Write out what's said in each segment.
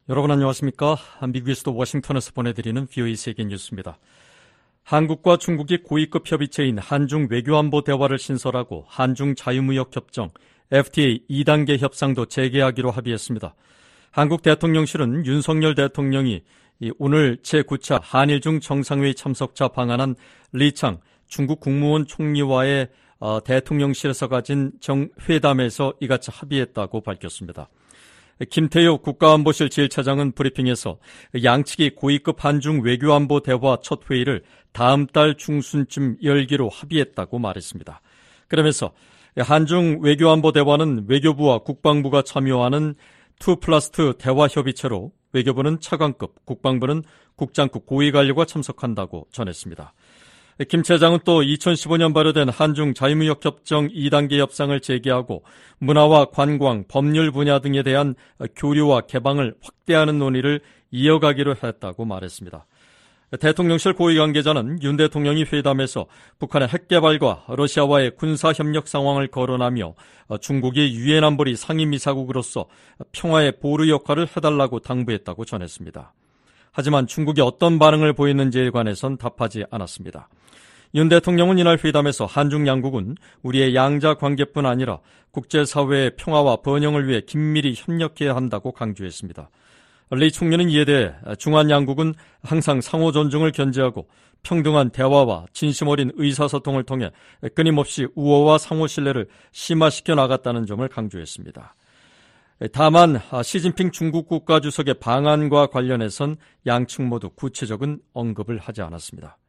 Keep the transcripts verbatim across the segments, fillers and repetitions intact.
여러분 안녕하십니까? 미국에서도 워싱턴에서 보내드리는 브이오에이 세계뉴스입니다. 한국과 중국이 고위급 협의체인 한중 외교안보 대화를 신설하고 한중 자유무역협정 에프티에이 이 단계 협상도 재개하기로 합의했습니다. 한국 대통령실은 윤석열 대통령이 오늘 제구 차 한일중 정상회의 참석자 방한한 리창 중국 국무원 총리와의 대통령실에서 가진 정회담에서 이같이 합의했다고 밝혔습니다. 김태효 국가안보실 제일 차장은 브리핑에서 양측이 고위급 한중 외교안보 대화 첫 회의를 다음 달 중순쯤 열기로 합의했다고 말했습니다. 그러면서 한중 외교안보 대화는 외교부와 국방부가 참여하는 투 플러스 투 대화 협의체로 외교부는 차관급, 국방부는 국장급 고위관료가 참석한다고 전했습니다. 김 차장은 또 이천십오 년 발효된 한중 자유무역협정 이 단계 협상을 재개하고 문화와 관광, 법률 분야 등에 대한 교류와 개방을 확대하는 논의를 이어가기로 했다고 말했습니다. 대통령실 고위 관계자는 윤 대통령이 회담에서 북한의 핵개발과 러시아와의 군사협력 상황을 거론하며 중국이 유엔 안보리 상임이사국으로서 평화의 보루 역할을 해달라고 당부했다고 전했습니다. 하지만 중국이 어떤 반응을 보였는지에 관해선 답하지 않았습니다. 윤 대통령은 이날 회담에서 한중 양국은 우리의 양자 관계뿐 아니라 국제사회의 평화와 번영을 위해 긴밀히 협력해야 한다고 강조했습니다. 리 총리는 이에 대해 중한 양국은 항상 상호 존중을 견지하고 평등한 대화와 진심 어린 의사소통을 통해 끊임없이 우호와 상호 신뢰를 심화시켜 나갔다는 점을 강조했습니다. 다만 시진핑 중국 국가주석의 방한과 관련해선 양측 모두 구체적인 언급을 하지 않았습니다.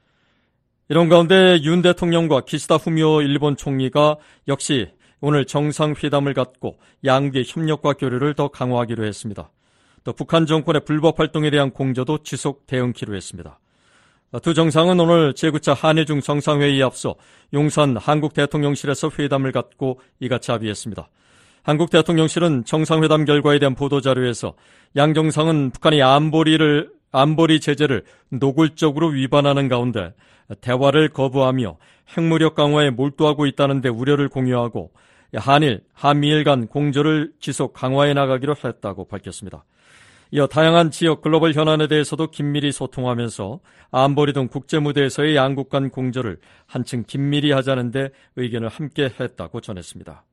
이런 가운데 윤 대통령과 기시다 후미오 일본 총리가 역시 오늘 정상회담을 갖고 양국의 협력과 교류를 더 강화하기로 했습니다. 또 북한 정권의 불법 활동에 대한 공조도 지속 대응키로 했습니다. 두 정상은 오늘 제구 차 한일중 정상회의에 앞서 용산 한국 대통령실에서 회담을 갖고 이같이 합의했습니다. 한국 대통령실은 정상회담 결과에 대한 보도자료에서 양 정상은 북한이 안보리를, 안보리 제재를 노골적으로 위반하는 가운데 대화를 거부하며 핵무력 강화에 몰두하고 있다는 데 우려를 공유하고 한일, 한미일 간 공조를 지속 강화해 나가기로 했다고 밝혔습니다. 이어 다양한 지역 글로벌 현안에 대해서도 긴밀히 소통하면서 안보리 등 국제무대에서의 양국 간 공조를 한층 긴밀히 하자는 데 의견을 함께 했다고 전했습니다.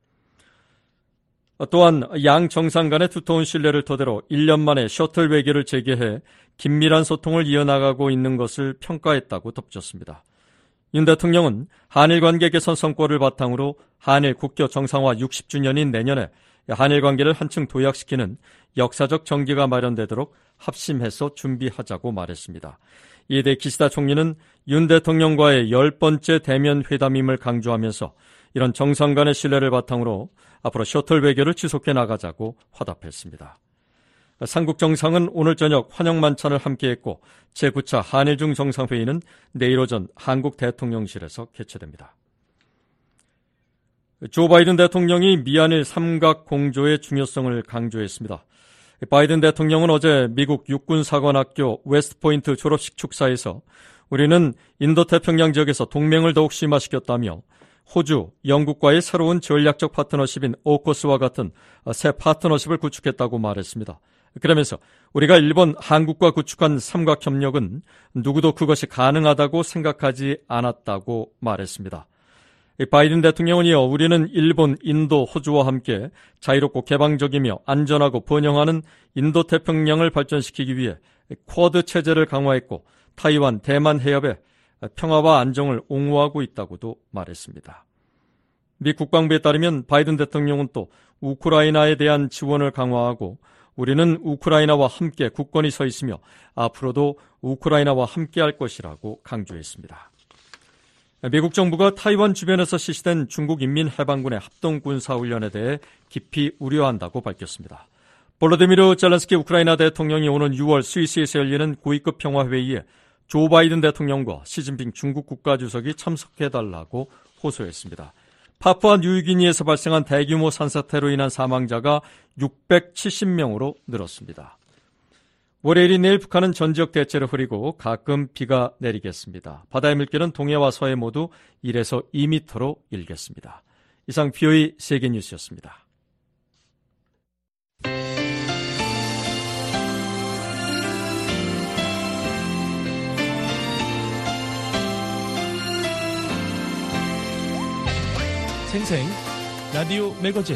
또한 양 정상 간의 두터운 신뢰를 토대로 일 년 만에 셔틀 외교를 재개해 긴밀한 소통을 이어나가고 있는 것을 평가했다고 덧붙였습니다. 윤 대통령은 한일 관계 개선 성과를 바탕으로 한일 국교 정상화 육십 주년인 내년에 한일 관계를 한층 도약시키는 역사적 전기가 마련되도록 합심해서 준비하자고 말했습니다. 이에 대해 기시다 총리는 윤 대통령과의 열 번째 대면 회담임을 강조하면서 이런 정상 간의 신뢰를 바탕으로 앞으로 셔틀 외교를 지속해 나가자고 화답했습니다. 삼국 정상은 오늘 저녁 환영 만찬을 함께했고 제구 차 한일중 정상회의는 내일 오전 한국 대통령실에서 개최됩니다. 조 바이든 대통령이 미한일 삼각 공조의 중요성을 강조했습니다. 바이든 대통령은 어제 미국 육군사관학교 웨스트포인트 졸업식 축사에서 우리는 인도태평양 지역에서 동맹을 더욱 심화시켰다며 호주, 영국과의 새로운 전략적 파트너십인 오코스와 같은 새 파트너십을 구축했다고 말했습니다. 그러면서 우리가 일본, 한국과 구축한 삼각협력은 누구도 그것이 가능하다고 생각하지 않았다고 말했습니다. 바이든 대통령은 이어 우리는 일본, 인도, 호주와 함께 자유롭고 개방적이며 안전하고 번영하는 인도태평양을 발전시키기 위해 쿼드 체제를 강화했고 타이완, 대만 해협에 평화와 안정을 옹호하고 있다고도 말했습니다. 미 국방부에 따르면 바이든 대통령은 또 우크라이나에 대한 지원을 강화하고 우리는 우크라이나와 함께 굳건히 서 있으며 앞으로도 우크라이나와 함께 할 것이라고 강조했습니다. 미국 정부가 타이완 주변에서 실시된 중국 인민해방군의 합동군사훈련에 대해 깊이 우려한다고 밝혔습니다. 볼로디미르 젤렌스키 우크라이나 대통령이 오는 유월 스위스에서 열리는 고위급 평화회의에 조 바이든 대통령과 시진핑 중국 국가주석이 참석해달라고 호소했습니다. 파푸아 뉴기니에서 발생한 대규모 산사태로 인한 사망자가 육백칠십 명으로 늘었습니다. 월요일인 내일 북한은 전 지역 대체로 흐리고 가끔 비가 내리겠습니다. 바다의 물결은 동해와 서해 모두 일에서 이 미터로 일겠습니다. 이상 브이오에이 세계뉴스였습니다. 생생 라디오 매거진.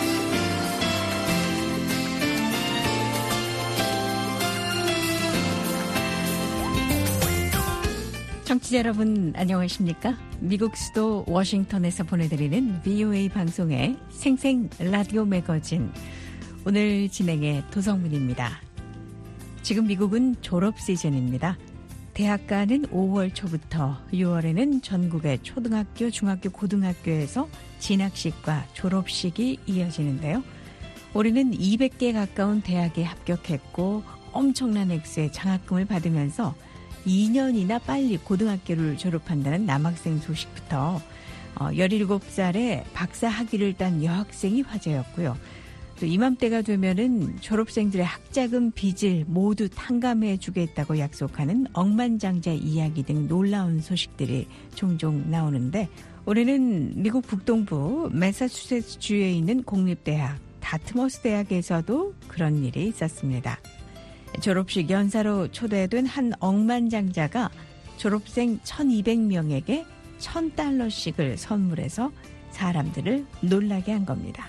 청취자 여러분 안녕하십니까? 미국 수도 워싱턴에서 보내드리는 브이오에이 방송의 생생 라디오 매거진. 오늘 진행의 도성문입니다. 지금 미국은 졸업 시즌입니다. 대학가는 오월 초부터 유월에는 전국의 초등학교, 중학교, 고등학교에서 진학식과 졸업식이 이어지는데요. 올해는 이백 개 가까운 대학에 합격했고 엄청난 액수의 장학금을 받으면서 이 년이나 빨리 고등학교를 졸업한다는 남학생 소식부터 열일곱 살에 박사 학위를 딴 여학생이 화제였고요. 또 이맘때가 되면은 졸업생들의 학자금 빚을 모두 탕감해 주겠다고 약속하는 억만장자 이야기 등 놀라운 소식들이 종종 나오는데, 올해는 미국 북동부 매사추세츠주에 있는 공립대학 다트머스 대학에서도 그런 일이 있었습니다. 졸업식 연사로 초대된 한 억만장자가 졸업생 천이백 명에게 천 달러씩을 선물해서 사람들을 놀라게 한 겁니다.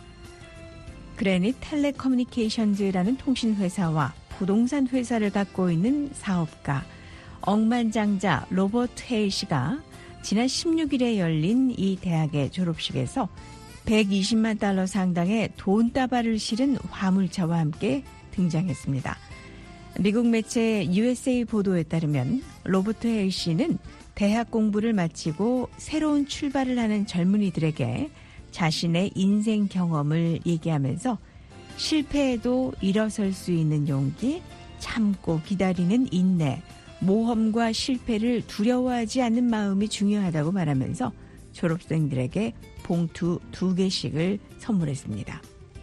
그래닛 텔레커뮤니케이션즈라는 통신회사와 부동산 회사를 갖고 있는 사업가 억만장자 로버트 헤이 씨가 지난 십육 일에 열린 이 대학의 졸업식에서 백이십만 달러 상당의 돈다발을 실은 화물차와 함께 등장했습니다. 미국 매체 유에스에이 보도에 따르면 로버트 헤이 씨는 대학 공부를 마치고 새로운 출발을 하는 젊은이들에게 자신의 인생 경험을 얘기하면서 실패에도 일어설 수 있는 용기, 참고 기다리는 인내, 모험과 실패를 두려워하지 않는 마음이 중요하다고 말하면서 졸업생들에게 봉투 두 개씩을 선물했습니다.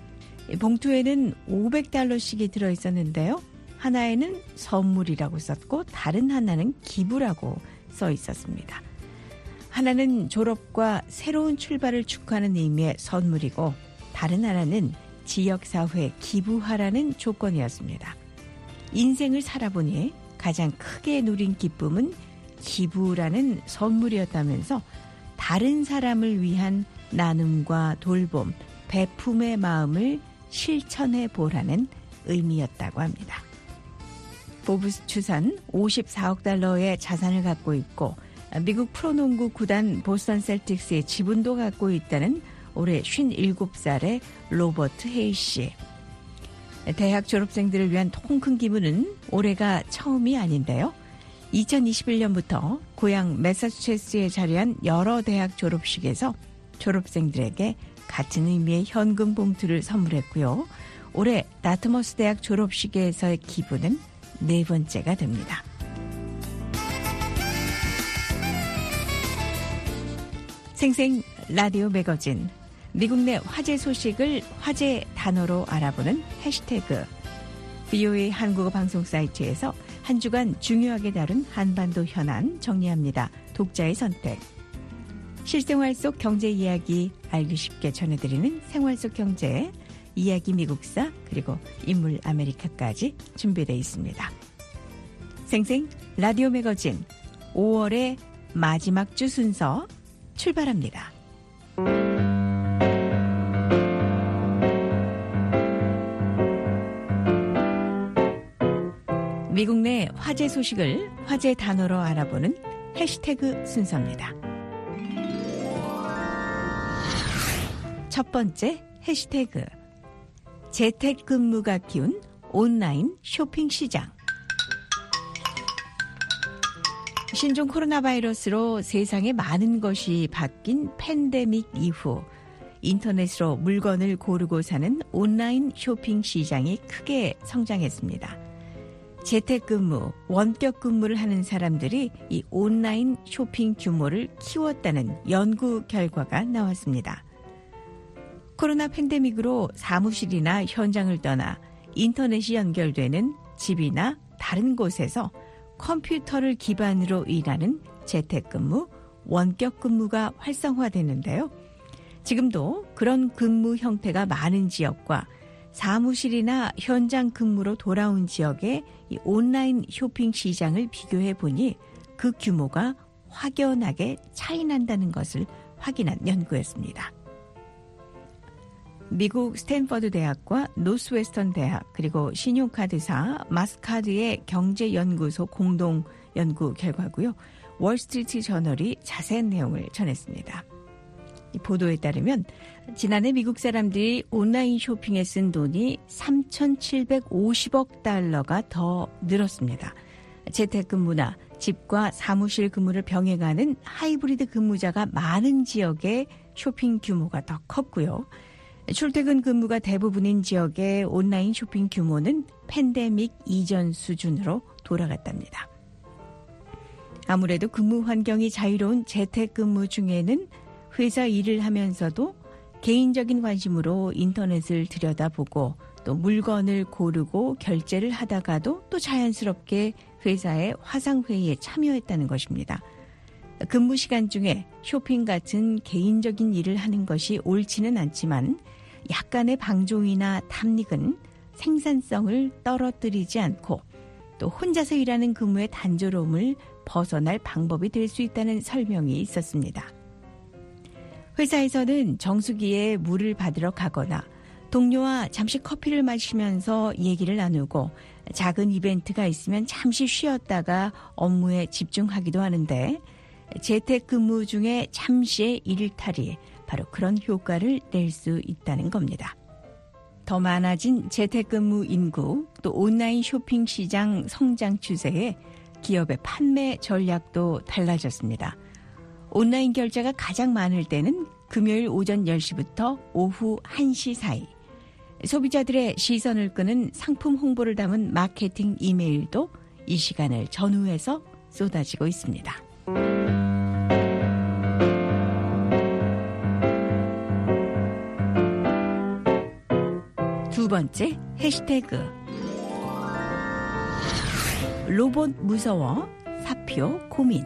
봉투에는 오백 달러씩이 들어있었는데요. 하나에는 선물이라고 썼고 다른 하나는 기부라고 써 있었습니다. 하나는 졸업과 새로운 출발을 축하하는 의미의 선물이고 다른 하나는 지역사회에 기부하라는 조건이었습니다. 인생을 살아보니 가장 크게 누린 기쁨은 기부라는 선물이었다면서 다른 사람을 위한 나눔과 돌봄, 배품의 마음을 실천해 보라는 의미였다고 합니다. 포브스 추산 오십사억 달러의 자산을 갖고 있고 미국 프로농구 구단 보스턴 셀틱스의 지분도 갖고 있다는 올해 쉰일곱 살의 로버트 헤이 씨. 대학 졸업생들을 위한 통큰 기부는 올해가 처음이 아닌데요. 이천이십일 년부터 고향 매사추세츠에 자리한 여러 대학 졸업식에서 졸업생들에게 같은 의미의 현금 봉투를 선물했고요. 올해 다트머스 대학 졸업식에서의 기부는 네 번째가 됩니다. 생생 라디오 매거진, 미국 내 화제 소식을 화제 단어로 알아보는 해시태그, 브이오에이 한국어 방송 사이트에서 한 주간 중요하게 다룬 한반도 현안 정리합니다. 독자의 선택. 실생활 속 경제 이야기 알기 쉽게 전해드리는 생활 속 경제, 이야기 미국사, 그리고 인물 아메리카까지 준비되어 있습니다. 생생 라디오 매거진 오월의 마지막 주 순서 출발합니다. 미국 내 화제 소식을 화제 단어로 알아보는 해시태그 순서입니다. 첫 번째 해시태그, 재택근무가 키운 온라인 쇼핑 시장. 신종 코로나 바이러스로 세상에 많은 것이 바뀐 팬데믹 이후 인터넷으로 물건을 고르고 사는 온라인 쇼핑 시장이 크게 성장했습니다. 재택근무, 원격 근무를 하는 사람들이 이 온라인 쇼핑 규모를 키웠다는 연구 결과가 나왔습니다. 코로나 팬데믹으로 사무실이나 현장을 떠나 인터넷이 연결되는 집이나 다른 곳에서 컴퓨터를 기반으로 일하는 재택근무, 원격근무가 활성화되는데요. 지금도 그런 근무 형태가 많은 지역과 사무실이나 현장 근무로 돌아온 지역의 이 온라인 쇼핑 시장을 비교해 보니 그 규모가 확연하게 차이 난다는 것을 확인한 연구였습니다. 미국 스탠퍼드 대학과 노스웨스턴 대학 그리고 신용카드사 마스카드의 경제연구소 공동 연구 결과고요. 월스트리트 저널이 자세한 내용을 전했습니다. 이 보도에 따르면 지난해 미국 사람들이 온라인 쇼핑에 쓴 돈이 삼천칠백오십억 달러가 더 늘었습니다. 재택근무나 집과 사무실 근무를 병행하는 하이브리드 근무자가 많은 지역의 쇼핑 규모가 더 컸고요. 출퇴근 근무가 대부분인 지역의 온라인 쇼핑 규모는 팬데믹 이전 수준으로 돌아갔답니다. 아무래도 근무 환경이 자유로운 재택근무 중에는 회사 일을 하면서도 개인적인 관심으로 인터넷을 들여다보고 또 물건을 고르고 결제를 하다가도 또 자연스럽게 회사의 화상회의에 참여했다는 것입니다. 근무 시간 중에 쇼핑 같은 개인적인 일을 하는 것이 옳지는 않지만 약간의 방종이나 탐닉은 생산성을 떨어뜨리지 않고 또 혼자서 일하는 근무의 단조로움을 벗어날 방법이 될 수 있다는 설명이 있었습니다. 회사에서는 정수기에 물을 받으러 가거나 동료와 잠시 커피를 마시면서 얘기를 나누고 작은 이벤트가 있으면 잠시 쉬었다가 업무에 집중하기도 하는데 재택근무 중에 잠시의 일탈이 바로 그런 효과를 낼 수 있다는 겁니다. 더 많아진 재택근무 인구, 또 온라인 쇼핑 시장 성장 추세에 기업의 판매 전략도 달라졌습니다. 온라인 결제가 가장 많을 때는 금요일 오전 열 시부터 오후 한 시 사이. 소비자들의 시선을 끄는 상품 홍보를 담은 마케팅 이메일도 이 시간을 전후해서 쏟아지고 있습니다. 두 번째 해시태그 로봇 무서워 사표 고민.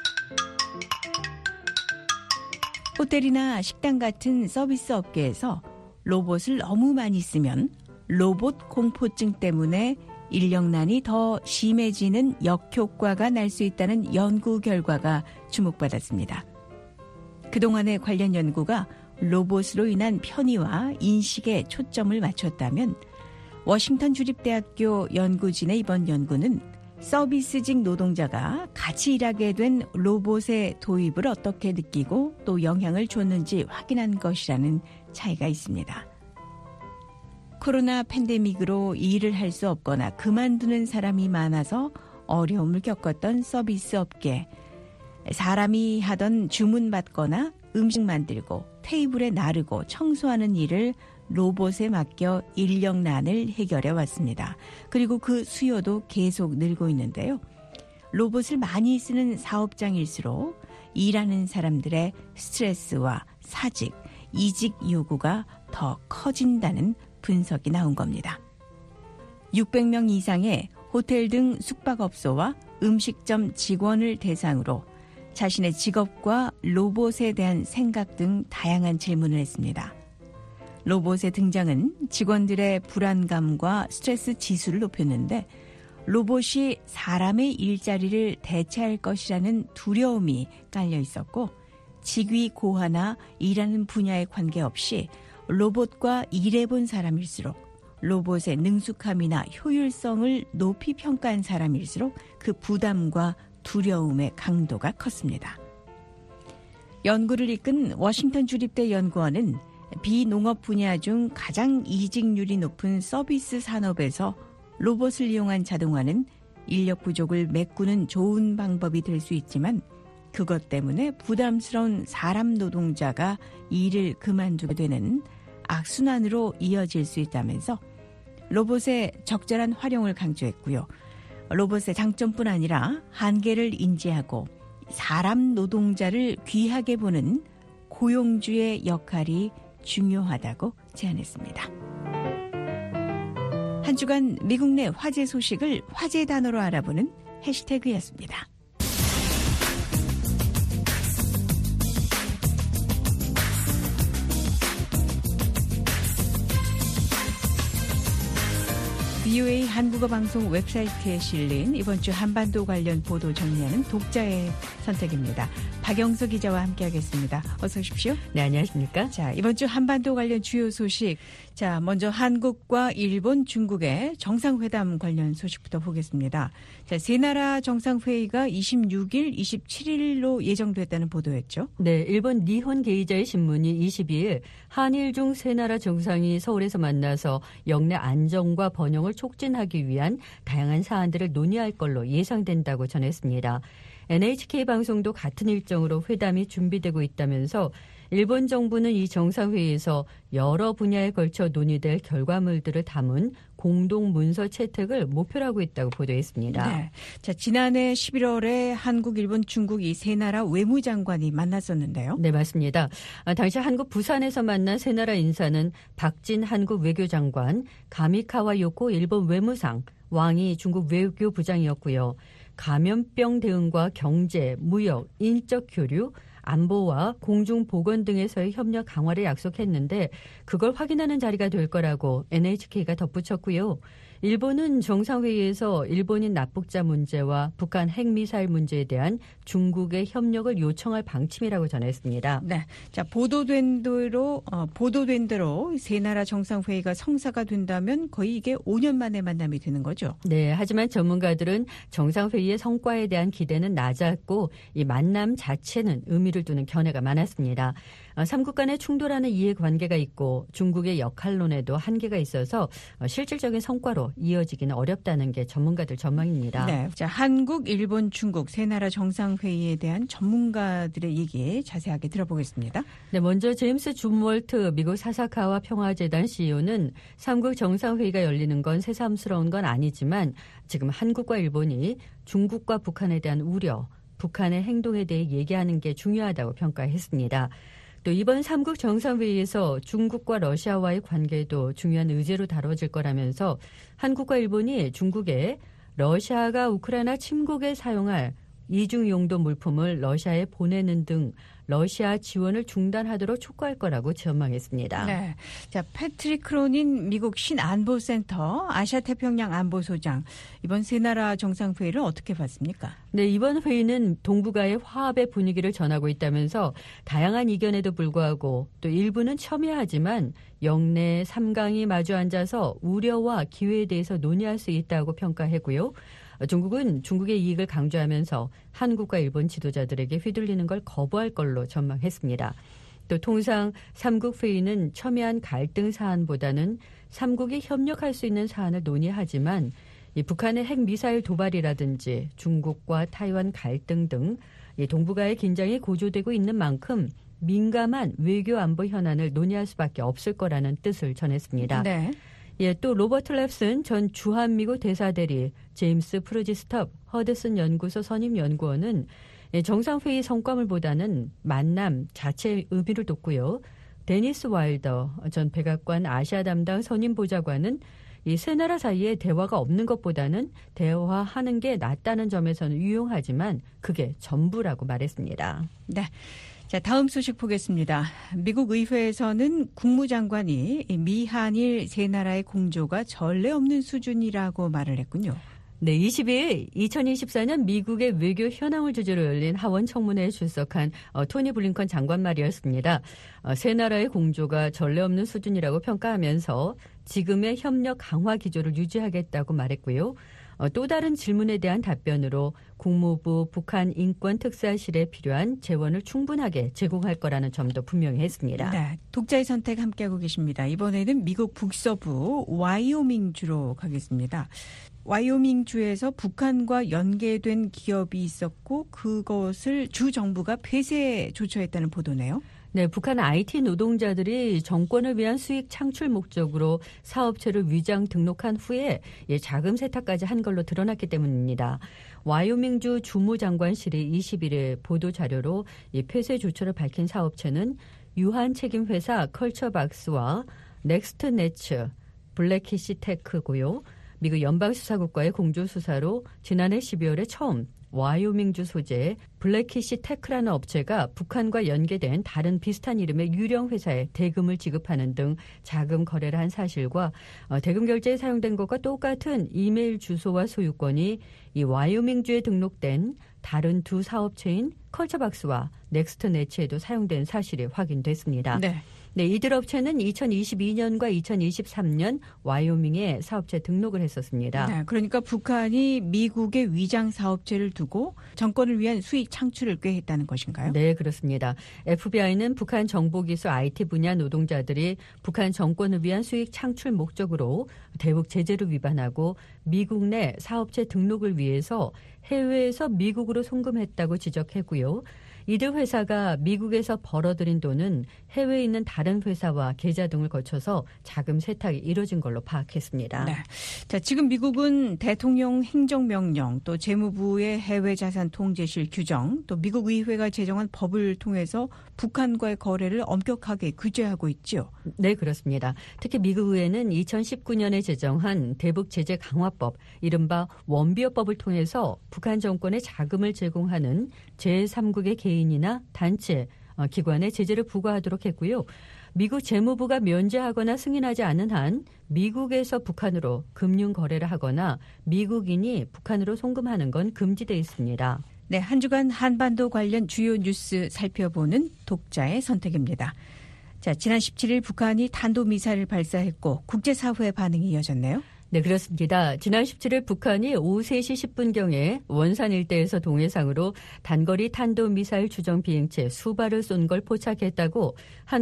호텔이나 식당 같은 서비스 업계에서 로봇을 너무 많이 쓰면 로봇 공포증 때문에 인력난이 더 심해지는 역효과가 날 수 있다는 연구 결과가 주목받았습니다. 그동안의 관련 연구가 로봇으로 인한 편의와 인식에 초점을 맞췄다면 워싱턴 주립대학교 연구진의 이번 연구는 서비스직 노동자가 같이 일하게 된 로봇의 도입을 어떻게 느끼고 또 영향을 줬는지 확인한 것이라는 차이가 있습니다. 코로나 팬데믹으로 일을 할 수 없거나 그만두는 사람이 많아서 어려움을 겪었던 서비스 업계. 사람이 하던 주문 받거나 음식 만들고 테이블에 나르고 청소하는 일을 로봇에 맡겨 인력난을 해결해 왔습니다. 그리고 그 수요도 계속 늘고 있는데요. 로봇을 많이 쓰는 사업장일수록 일하는 사람들의 스트레스와 사직, 이직 요구가 더 커진다는 분석이 나온 겁니다. 육백 명 이상의 호텔 등 숙박업소와 음식점 직원을 대상으로 자신의 직업과 로봇에 대한 생각 등 다양한 질문을 했습니다. 로봇의 등장은 직원들의 불안감과 스트레스 지수를 높였는데 로봇이 사람의 일자리를 대체할 것이라는 두려움이 깔려 있었고 직위 고하나 일하는 분야에 관계없이 로봇과 일해본 사람일수록 로봇의 능숙함이나 효율성을 높이 평가한 사람일수록 그 부담과 두려움의 강도가 컸습니다. 연구를 이끈 워싱턴 주립대 연구원은 비농업 분야 중 가장 이직률이 높은 서비스 산업에서 로봇을 이용한 자동화는 인력 부족을 메꾸는 좋은 방법이 될 수 있지만 그것 때문에 부담스러운 사람 노동자가 일을 그만두게 되는 악순환으로 이어질 수 있다면서 로봇의 적절한 활용을 강조했고요. 로봇의 장점뿐 아니라 한계를 인지하고 사람 노동자를 귀하게 보는 고용주의 역할이 중요하다고 제안했습니다. 한 주간 미국 내 화제 소식을 화제 단어로 알아보는 해시태그였습니다. 브이오에이 한국어 방송 웹사이트에 실린 이번 주 한반도 관련 보도 정리하는 독자의 선택입니다. 박영수 기자와 함께하겠습니다. 어서 오십시오. 네, 안녕하십니까? 자, 이번 주 한반도 관련 주요 소식. 자, 먼저 한국과 일본, 중국의 정상회담 관련 소식부터 보겠습니다. 자, 세 나라 정상회의가 이십육일, 이십칠일로 예정됐다는 보도였죠. 네, 일본 니혼 게이자의 신문이 이십이일 한일 중 세 나라 정상이 서울에서 만나서 영내 안정과 번영을 촉진하기 위한 다양한 사안들을 논의할 걸로 예상된다고 전했습니다. 엔에이치케이 방송도 같은 일정으로 회담이 준비되고 있다면서 일본 정부는 이 정상회의에서 여러 분야에 걸쳐 논의될 결과물들을 담은 공동 문서 채택을 목표로 하고 있다고 보도했습니다. 네. 자, 지난해 십일월에 한국, 일본, 중국 이 세 나라 외무장관이 만났었는데요. 네, 맞습니다. 당시 한국 부산에서 만난 세 나라 인사는 박진 한국 외교장관, 가미카와 요코 일본 외무상, 왕이 중국 외교부장이었고요. 감염병 대응과 경제, 무역, 인적 교류, 안보와 공중보건 등에서의 협력 강화를 약속했는데 그걸 확인하는 자리가 될 거라고 엔에이치케이가 덧붙였고요. 일본은 정상회의에서 일본인 납북자 문제와 북한 핵미사일 문제에 대한 중국의 협력을 요청할 방침이라고 전했습니다. 네, 자 보도된 대로 어, 보도된 대로 세 나라 정상회의가 성사가 된다면 거의 이게 오 년 만에 만남이 되는 거죠. 네, 하지만 전문가들은 정상회의의 성과에 대한 기대는 낮았고 이 만남 자체는 의미를 두는 견해가 많았습니다. 어, 삼국 간의 충돌하는 이해관계가 있고 중국의 역할론에도 한계가 있어서 어, 실질적인 성과로 이어지기는 어렵다는 게 전문가들 전망입니다. 네, 자 한국, 일본, 중국 세 나라 정상회의에 대한 전문가들의 얘기 자세하게 들어보겠습니다. 네, 먼저 제임스 줌월트 미국 사사카와 평화재단 씨이오는 삼국 정상회의가 열리는 건 새삼스러운 건 아니지만 지금 한국과 일본이 중국과 북한에 대한 우려, 북한의 행동에 대해 얘기하는 게 중요하다고 평가했습니다. 또 이번 삼국 정상회의에서 중국과 러시아와의 관계도 중요한 의제로 다뤄질 거라면서 한국과 일본이 중국에 러시아가 우크라이나 침공에 사용할 이중 용도 물품을 러시아에 보내는 등 러시아 지원을 중단하도록 촉구할 거라고 전망했습니다. 네, 자 패트릭 크로닌 미국 신안보센터 아시아태평양 안보소장 이번 세 나라 정상회의를 어떻게 봤습니까? 네, 이번 회의는 동북아의 화합의 분위기를 전하고 있다면서 다양한 이견에도 불구하고 또 일부는 첨예하지만 영내 삼 강이 마주 앉아서 우려와 기회에 대해서 논의할 수 있다고 평가했고요. 중국은 중국의 이익을 강조하면서 한국과 일본 지도자들에게 휘둘리는 걸 거부할 걸로 전망했습니다. 또 통상 삼국 회의는 첨예한 갈등 사안보다는 삼국이 협력할 수 있는 사안을 논의하지만 이 북한의 핵미사일 도발이라든지 중국과 타이완 갈등 등 이 동북아의 긴장이 고조되고 있는 만큼 민감한 외교 안보 현안을 논의할 수밖에 없을 거라는 뜻을 전했습니다. 네. 예, 또 로버트 랩슨 전 주한미국 대사대리, 제임스 프루지스톱 허드슨 연구소 선임 연구원은 정상회의 성과물보다는 만남 자체의 의미를 뒀고요. 데니스 와일더 전 백악관 아시아 담당 선임 보좌관은 이 세 나라 사이에 대화가 없는 것보다는 대화하는 게 낫다는 점에서는 유용하지만 그게 전부라고 말했습니다. 네. 자, 다음 소식 보겠습니다. 미국 의회에서는 국무장관이 미한일 세 나라의 공조가 전례 없는 수준이라고 말을 했군요. 네, 이십이일 이천이십사년 미국의 외교 현황을 주제로 열린 하원 청문회에 출석한 어, 토니 블링컨 장관 말이었습니다. 어, 세 나라의 공조가 전례 없는 수준이라고 평가하면서 지금의 협력 강화 기조를 유지하겠다고 말했고요. 어, 또 다른 질문에 대한 답변으로 국무부 북한 인권특사실에 필요한 재원을 충분하게 제공할 거라는 점도 분명히 했습니다. 네, 독자의 선택 함께하고 계십니다. 이번에는 미국 북서부 와이오밍주로 가겠습니다. 와이오밍주에서 북한과 연계된 기업이 있었고 그것을 주 정부가 폐쇄 조처했다는 보도네요. 네, 북한 아이티 노동자들이 정권을 위한 수익 창출 목적으로 사업체를 위장 등록한 후에 자금 세탁까지 한 걸로 드러났기 때문입니다. 와이오밍주 주무장관실이 이십일일 보도자료로 폐쇄 조처를 밝힌 사업체는 유한 책임회사 컬처박스와 넥스트네츠, 블랙키시테크고요. 미국 연방수사국과의 공조수사로 지난해 십이월에 처음 와이오밍주 소재의 블랙키시 테크라는 업체가 북한과 연계된 다른 비슷한 이름의 유령 회사에 대금을 지급하는 등 자금 거래를 한 사실과 어, 대금 결제에 사용된 것과 똑같은 이메일 주소와 소유권이 이 와이오밍주에 등록된 다른 두 사업체인 컬처박스와 넥스트네츠에도 사용된 사실이 확인됐습니다. 네. 네, 이들 업체는 이천이십이 년과 이천이십삼 년 와이오밍에 사업체 등록을 했었습니다. 네, 그러니까 북한이 미국의 위장 사업체를 두고 정권을 위한 수익 창출을 꾀했다는 것인가요? 네, 그렇습니다. 에프비아이는 북한 정보기술 아이티 분야 노동자들이 북한 정권을 위한 수익 창출 목적으로 대북 제재를 위반하고 미국 내 사업체 등록을 위해서 해외에서 미국으로 송금했다고 지적했고요. 이들 회사가 미국에서 벌어들인 돈은 해외에 있는 다른 회사와 계좌 등을 거쳐서 자금 세탁이 이뤄진 걸로 파악했습니다. 네. 자, 지금 미국은 대통령 행정명령, 또 재무부의 해외자산 통제실 규정, 또 미국 의회가 제정한 법을 통해서 북한과의 거래를 엄격하게 규제하고 있죠. 네, 그렇습니다. 특히 미국 의회는 이천십구 년에 제정한 대북 제재 강화법, 이른바 원비어법을 통해서 북한 정권에 자금을 제공하는 제삼국의 개인이나 단체, 기관에 제재를 부과하도록 했고요. 미국 재무부가 면제하거나 승인하지 않은 한 미국에서 북한으로 금융 거래를 하거나 미국인이 북한으로 송금하는 건 금지돼 있습니다. 네, 한 주간 한반도 관련 주요 뉴스 살펴보는 독자의 선택입니다. 자, 지난 십칠 일 북한이 탄도미사일을 발사했고 국제사회의 반응이 이어졌네요. 네, 그렇습니다. 지난 십칠 일 북한이 오후 세 시 십 분경에 원산 일대에서 동해상으로 단거리 탄도미사일 주정 비행체 수발을 쏜 걸 포착했다고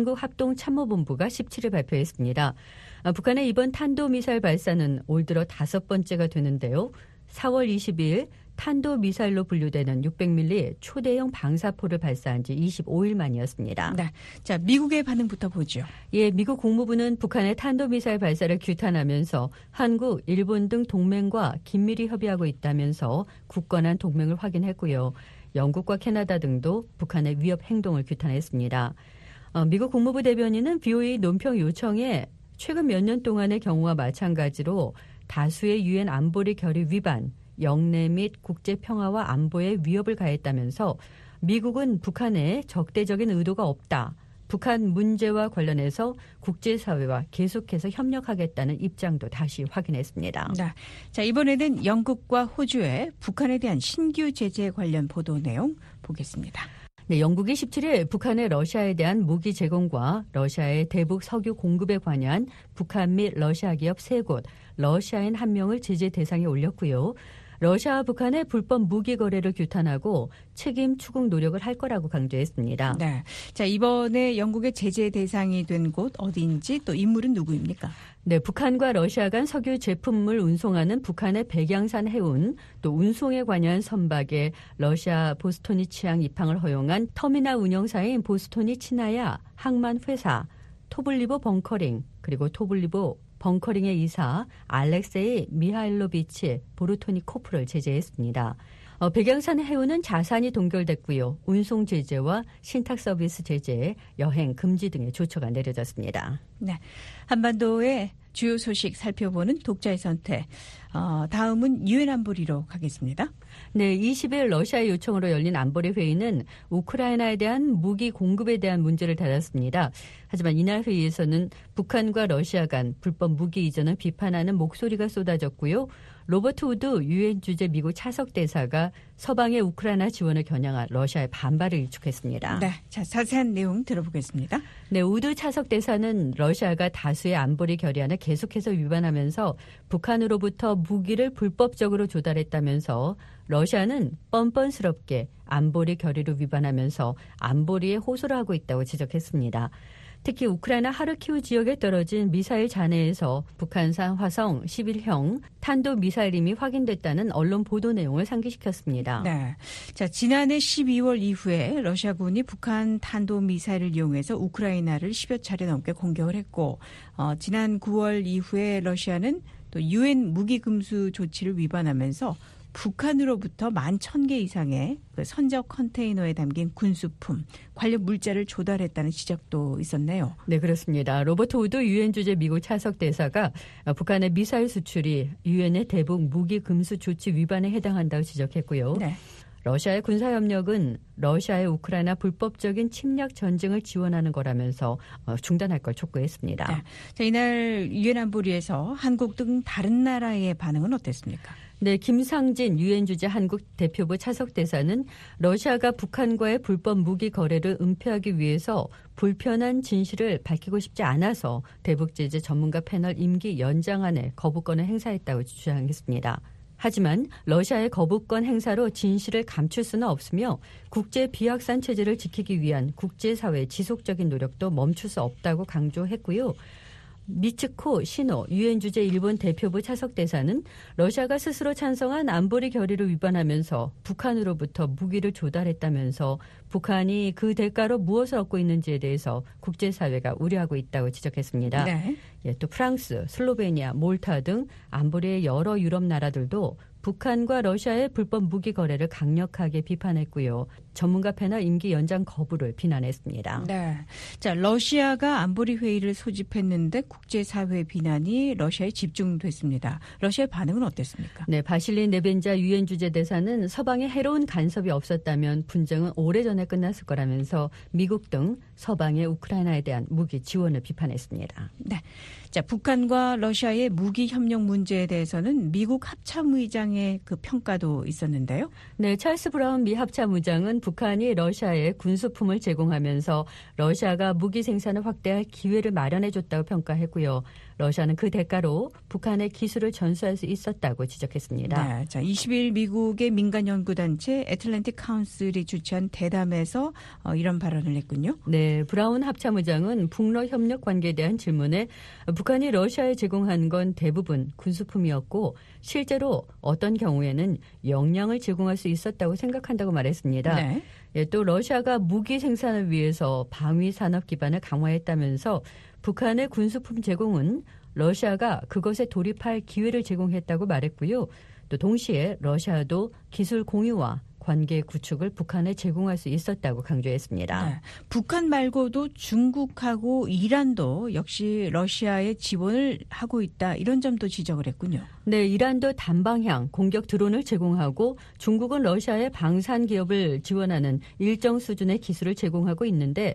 한국합동참모본부가 십칠 일 발표했습니다. 아, 북한의 이번 탄도미사일 발사는 올 들어 다섯 번째가 되는데요. 사월 이십일 탄도미사일로 분류되는 육백 밀리미터 초대형 방사포를 발사한 지 이십오 일 만이었습니다. 네. 자, 미국의 반응부터 보죠. 예, 미국 국무부는 북한의 탄도미사일 발사를 규탄하면서 한국, 일본 등 동맹과 긴밀히 협의하고 있다면서 굳건한 동맹을 확인했고요. 영국과 캐나다 등도 북한의 위협 행동을 규탄했습니다. 어, 미국 국무부 대변인은 비오에이 논평 요청에 최근 몇 년 동안의 경우와 마찬가지로 다수의 유엔 안보리 결의 위반, 영내 및 국제 평화와 안보에 위협을 가했다면서 미국은 북한에 적대적인 의도가 없다. 북한 문제와 관련해서 국제사회와 계속해서 협력하겠다는 입장도 다시 확인했습니다. 네. 자, 이번에는 영국과 호주의 북한에 대한 신규 제재 관련 보도 내용 보겠습니다. 네, 영국이 십칠 일 북한의 러시아에 대한 무기 제공과 러시아의 대북 석유 공급에 관여한 북한 및 러시아 기업 세 곳, 러시아인 한 명을 제재 대상에 올렸고요. 러시아와 북한의 불법 무기 거래를 규탄하고 책임 추궁 노력을 할 거라고 강조했습니다. 네. 자, 이번에 영국의 제재 대상이 된 곳 어디인지 또 인물은 누구입니까? 네, 북한과 러시아 간 석유 제품을 운송하는 북한의 백양산 해운, 또 운송에 관여한 선박에 러시아 보스토니 치앙 입항을 허용한 터미널 운영사인 보스토니 치나야 항만 회사, 토블리보 벙커링, 그리고 토블리보 벙커링의 이사 알렉세이 미하일로비치 보르토니코프를 제재했습니다. 어, 백양산 해운은 자산이 동결됐고요. 운송 제재와 신탁 서비스 제재, 여행 금지 등의 조처가 내려졌습니다. 네, 한반도의 주요 소식 살펴보는 독자의 선택. 어, 다음은 유엔 안보리로 가겠습니다. 네, 이십 일 러시아의 요청으로 열린 안보리 회의는 우크라이나에 대한 무기 공급에 대한 문제를 다뤘습니다. 하지만 이날 회의에서는 북한과 러시아 간 불법 무기 이전을 비판하는 목소리가 쏟아졌고요. 로버트 우드 유엔 주재 미국 차석 대사가 서방의 우크라이나 지원을 겨냥한 러시아의 반발을 일축했습니다. 네, 자, 자세한 내용 들어보겠습니다. 네, 우드 차석 대사는 러시아가 다수의 안보리 결의안을 계속해서 위반하면서 북한으로부터 무기를 불법적으로 조달했다면서 러시아는 뻔뻔스럽게 안보리 결의를 위반하면서 안보리에 호소를 하고 있다고 지적했습니다. 특히 우크라이나 하르키우 지역에 떨어진 미사일 잔해에서 북한산 화성 십일 형 탄도미사일이 이미 확인됐다는 언론 보도 내용을 상기시켰습니다. 네. 자, 지난해 십이월 이후에 러시아군이 북한 탄도미사일을 이용해서 우크라이나를 십여 차례 넘게 공격을 했고, 어, 지난 구월 이후에 러시아는 또 유엔 무기금수 조치를 위반하면서 북한으로부터 만 천 개 이상의 그 선적 컨테이너에 담긴 군수품, 관련 물자를 조달했다는 지적도 있었네요. 네, 그렇습니다. 로버트 우드 유엔 주재 미국 차석 대사가 북한의 미사일 수출이 유엔의 대북 무기 금수 조치 위반에 해당한다고 지적했고요. 네. 러시아의 군사협력은 러시아의 우크라이나 불법적인 침략 전쟁을 지원하는 거라면서 중단할 걸 촉구했습니다. 네. 자, 이날 유엔 안보리에서 한국 등 다른 나라의 반응은 어땠습니까? 네, 김상진 유엔 주재 한국 대표부 차석 대사는 러시아가 북한과의 불법 무기 거래를 은폐하기 위해서 불편한 진실을 밝히고 싶지 않아서 대북 제재 전문가 패널 임기 연장안에 거부권을 행사했다고 주장했습니다. 하지만 러시아의 거부권 행사로 진실을 감출 수는 없으며 국제 비확산 체제를 지키기 위한 국제사회의 지속적인 노력도 멈출 수 없다고 강조했고요. 미츠코 시노 유엔 주재 일본 대표부 차석 대사는 러시아가 스스로 찬성한 안보리 결의를 위반하면서 북한으로부터 무기를 조달했다면서 북한이 그 대가로 무엇을 얻고 있는지에 대해서 국제사회가 우려하고 있다고 지적했습니다. 네. 예, 또 프랑스, 슬로베니아, 몰타 등 안보리의 여러 유럽 나라들도 북한과 러시아의 불법 무기 거래를 강력하게 비판했고요. 전문가 패널 임기 연장 거부를 비난했습니다. 네. 자, 러시아가 안보리 회의를 소집했는데 국제사회 비난이 러시아에 집중됐습니다. 러시아의 반응은 어땠습니까? 네, 바실리 네벤자 유엔 주재 대사는 서방에 해로운 간섭이 없었다면 분쟁은 오래전에 끝났을 거라면서 미국 등 서방의 우크라이나에 대한 무기 지원을 비판했습니다. 네. 자, 북한과 러시아의 무기 협력 문제에 대해서는 미국 합참의장의 그 평가도 있었는데요. 네, 찰스 브라운 미 합참의장은 북한이 러시아에 군수품을 제공하면서 러시아가 무기 생산을 확대할 기회를 마련해줬다고 평가했고요. 러시아는 그 대가로 북한의 기술을 전수할 수 있었다고 지적했습니다. 네, 자, 이십 일 미국의 민간 연구단체 애틀랜틱 카운슬이 주최한 대담에서 어, 이런 발언을 했군요. 네, 브라운 합참의장은 북러 협력 관계에 대한 질문에 북한이 러시아에 제공한 건 대부분 군수품이었고 실제로 어떤 경우에는 역량을 제공할 수 있었다고 생각한다고 말했습니다. 네. 예, 또 러시아가 무기 생산을 위해서 방위 산업 기반을 강화했다면서 북한의 군수품 제공은 러시아가 그것에 돌입할 기회를 제공했다고 말했고요. 또 동시에 러시아도 기술 공유와 관계 구축을 북한에 제공할 수 있었다고 강조했습니다. 네. 북한 말고도 중국하고 이란도 역시 러시아에 지원을 하고 있다. 이런 점도 지적을 했군요. 네, 이란도 단방향 공격 드론을 제공하고 중국은 러시아의 방산 기업을 지원하는 일정 수준의 기술을 제공하고 있는데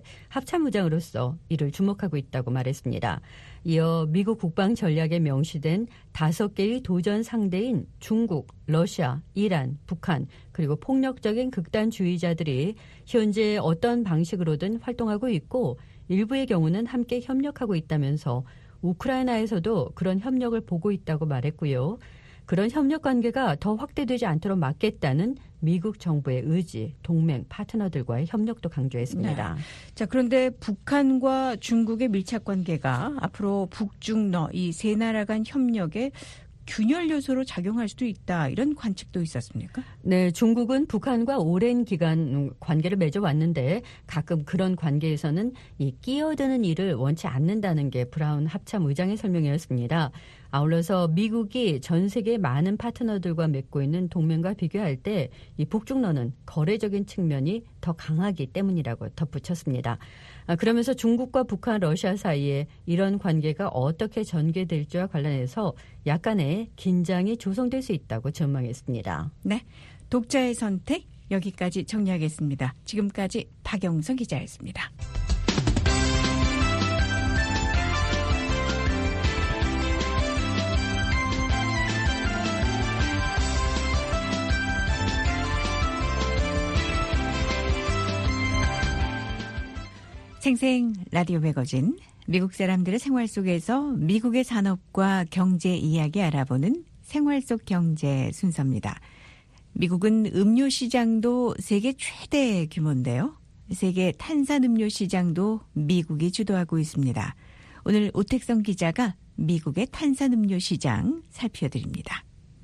합참의장으로서 이를 주목하고 있다고 말했습니다. 이어 미국 국방 전략에 명시된 다섯 개의 도전 상대인 중국, 러시아, 이란, 북한 그리고 폭력적인 극단주의자들이 현재 어떤 방식으로든 활동하고 있고 일부의 경우는 함께 협력하고 있다면서 우크라이나에서도 그런 협력을 보고 있다고 말했고요. 그런 협력 관계가 더 확대되지 않도록 막겠다는 미국 정부의 의지, 동맹, 파트너들과의 협력도 강조했습니다. 네. 자, 그런데 북한과 중국의 밀착 관계가 앞으로 북중러 이 세 나라 간 협력에 균열 요소로 작용할 수도 있다. 이런 관측도 있었습니까? 네, 중국은 북한과 오랜 기간 관계를 맺어왔는데 가끔 그런 관계에서는 이 끼어드는 일을 원치 않는다는 게 브라운 합참 의장의 설명이었습니다. 아울러서 미국이 전 세계 많은 파트너들과 맺고 있는 동맹과 비교할 때 이 북중러는 거래적인 측면이 더 강하기 때문이라고 덧붙였습니다. 그러면서 중국과 북한, 러시아 사이에 이런 관계가 어떻게 전개될지와 관련해서 약간의 긴장이 조성될 수 있다고 전망했습니다. 네, 독자의 선택 여기까지 정리하겠습니다. 지금까지 박영선 기자였습니다. 생생 라디오 매거진, 미국 사람들의 생활 속에서 미국의 산업과 경제 이야기 알아보는 생활 속 경제 순서입니다. 미국은 음료 시장도 세계 최대 규모인데요. 세계 탄산음료 시장도 미국이 주도하고 있습니다. 오늘 오택성 기자가 미국의 탄산음료 시장 살펴드립니다.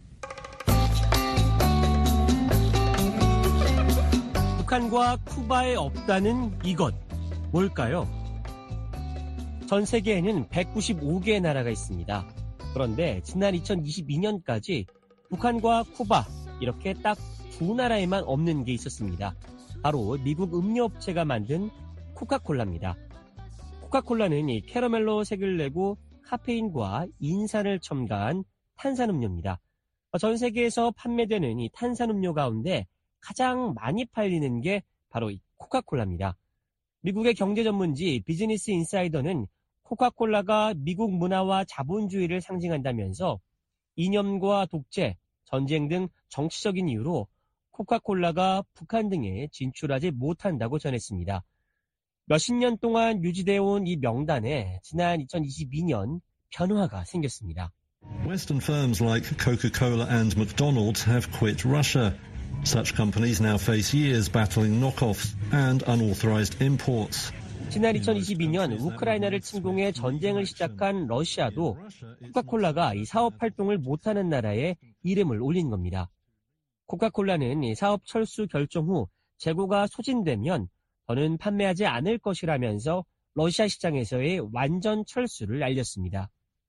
북한과 쿠바에 없다는 이것. 뭘까요? 전 세계에는 백구십오 개의 나라가 있습니다. 그런데 지난 이천이십이 년까지 북한과 쿠바 이렇게 딱 두 나라에만 없는 게 있었습니다. 바로 미국 음료업체가 만든 코카콜라입니다. 코카콜라는 이 캐러멜로 색을 내고 카페인과 인산을 첨가한 탄산음료입니다. 전 세계에서 판매되는 이 탄산음료 가운데 가장 많이 팔리는 게 바로 이 코카콜라입니다. 미국의 경제 전문지 비즈니스 인사이더는 코카콜라가 미국 문화와 자본주의를 상징한다면서 이념과 독재, 전쟁 등 정치적인 이유로 코카콜라가 북한 등에 진출하지 못한다고 전했습니다. 몇십 년 동안 유지되어 온 이 명단에 지난 이천이십이 년 변화가 생겼습니다. Western firms like Coca-Cola and McDonald's have quit Russia. Such companies now face years battling knockoffs and unauthorized imports. 지난 이천이십이 년 우크라이나를 침공해 전쟁을 시작한 러시아도 코카콜라가 이 사업 활동을 못하는 나라에 이름을 올린 겁니다. 코카콜라는 이 사업 철수 결정 후 재고가 소진되면 더는 판매하지 않을 것이라면서 러시아 시장에서의 완전 철수를 알렸습니다.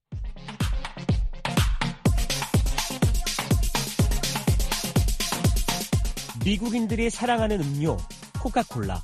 미국인들이 사랑하는 음료, 코카콜라.